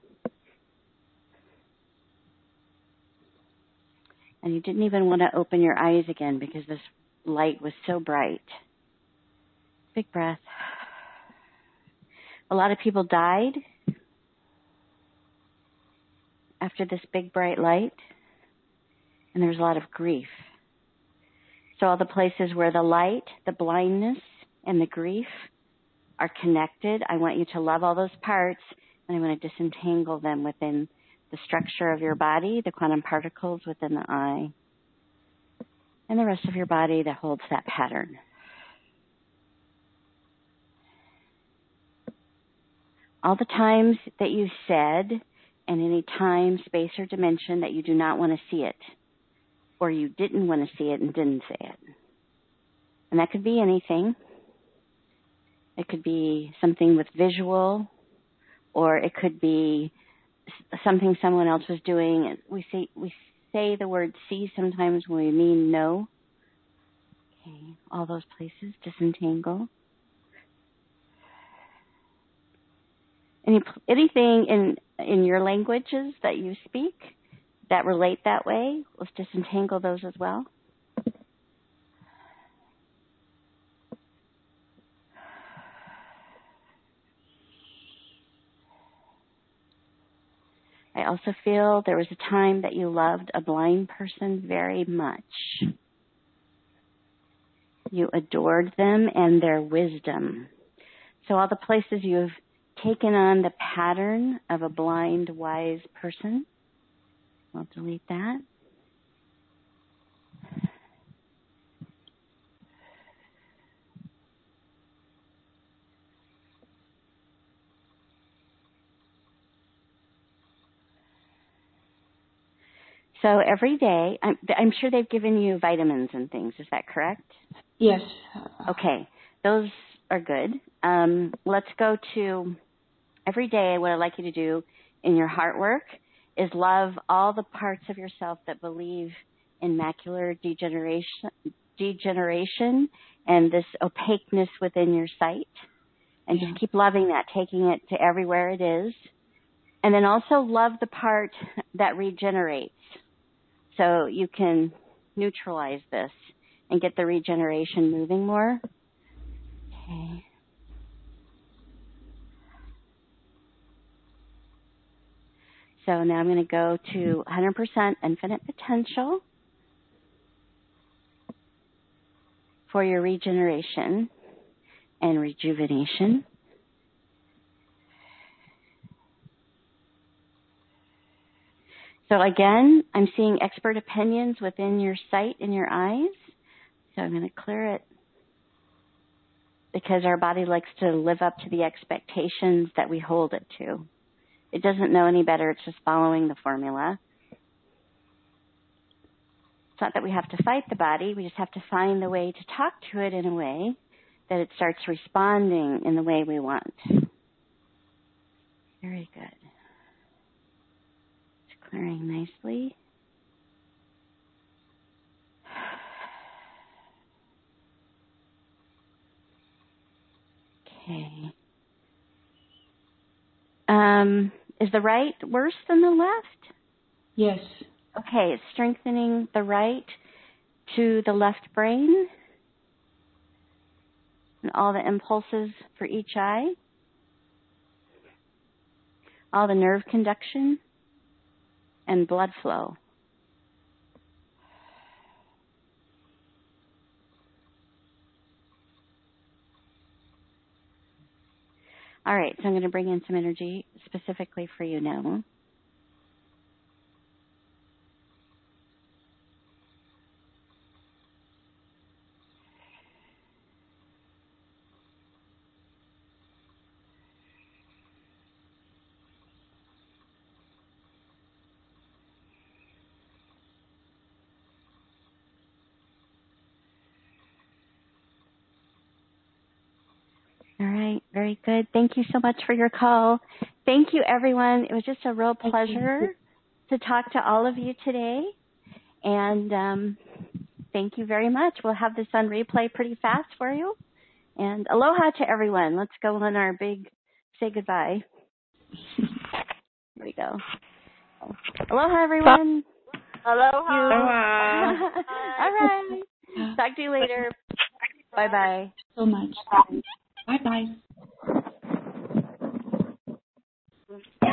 Speaker 1: And you didn't even want to open your eyes again because this light was so bright. Big breath. A lot of people died after this big bright light, and there was a lot of grief. So all the places where the light, the blindness, and the grief are connected, I want you to love all those parts, and I want to disentangle them within the structure of your body, the quantum particles within the eye, and the rest of your body that holds that pattern. All the times that you said, and any time, space, or dimension that you do not want to see it, or you didn't want to see it and didn't say it. And that could be anything. It could be something with visual, or it could be something someone else was doing. We say the word see sometimes when we mean no. Okay, all those places, disentangle. Anything in your languages that you speak that relate that way. Let's disentangle those as well. I also feel there was a time that you loved a blind person very much. You adored them and their wisdom. So all the places you've taken on the pattern of a blind, wise person, I'll delete that. So every day, I'm sure they've given you vitamins and things. Is that correct?
Speaker 6: Yes.
Speaker 1: Okay. Those are good. Let's go to every day. What I'd like you to do in your heart work is love all the parts of yourself that believe in macular degeneration and this opaqueness within your sight. And just keep loving that, taking it to everywhere it is. And then also love the part that regenerates. So you can neutralize this and get the regeneration moving more. Okay. So now I'm going to go to 100% infinite potential for your regeneration and rejuvenation. So again, I'm seeing expert opinions within your sight and your eyes. So I'm going to clear it because our body likes to live up to the expectations that we hold it to. It doesn't know any better. It's just following the formula. It's not that we have to fight the body. We just have to find the way to talk to it in a way that it starts responding in the way we want. Very good. It's clearing nicely. Okay. Is the right worse than the left?
Speaker 6: Yes.
Speaker 1: Okay, it's strengthening the right to the left brain and all the impulses for each eye, all the nerve conduction and blood flow. All right, so I'm going to bring in some energy specifically for you now. All right, very good. Thank you so much for your call. Thank you, everyone. It was just a real pleasure to talk to all of you today. And thank you very much. We'll have this on replay pretty fast for you. And aloha to everyone. Let's go on our big say goodbye. Here we go. Aloha, everyone.
Speaker 5: Aloha.
Speaker 4: Aloha.
Speaker 1: All right. Talk to you later. Bye-bye.
Speaker 6: So much. Bye-bye.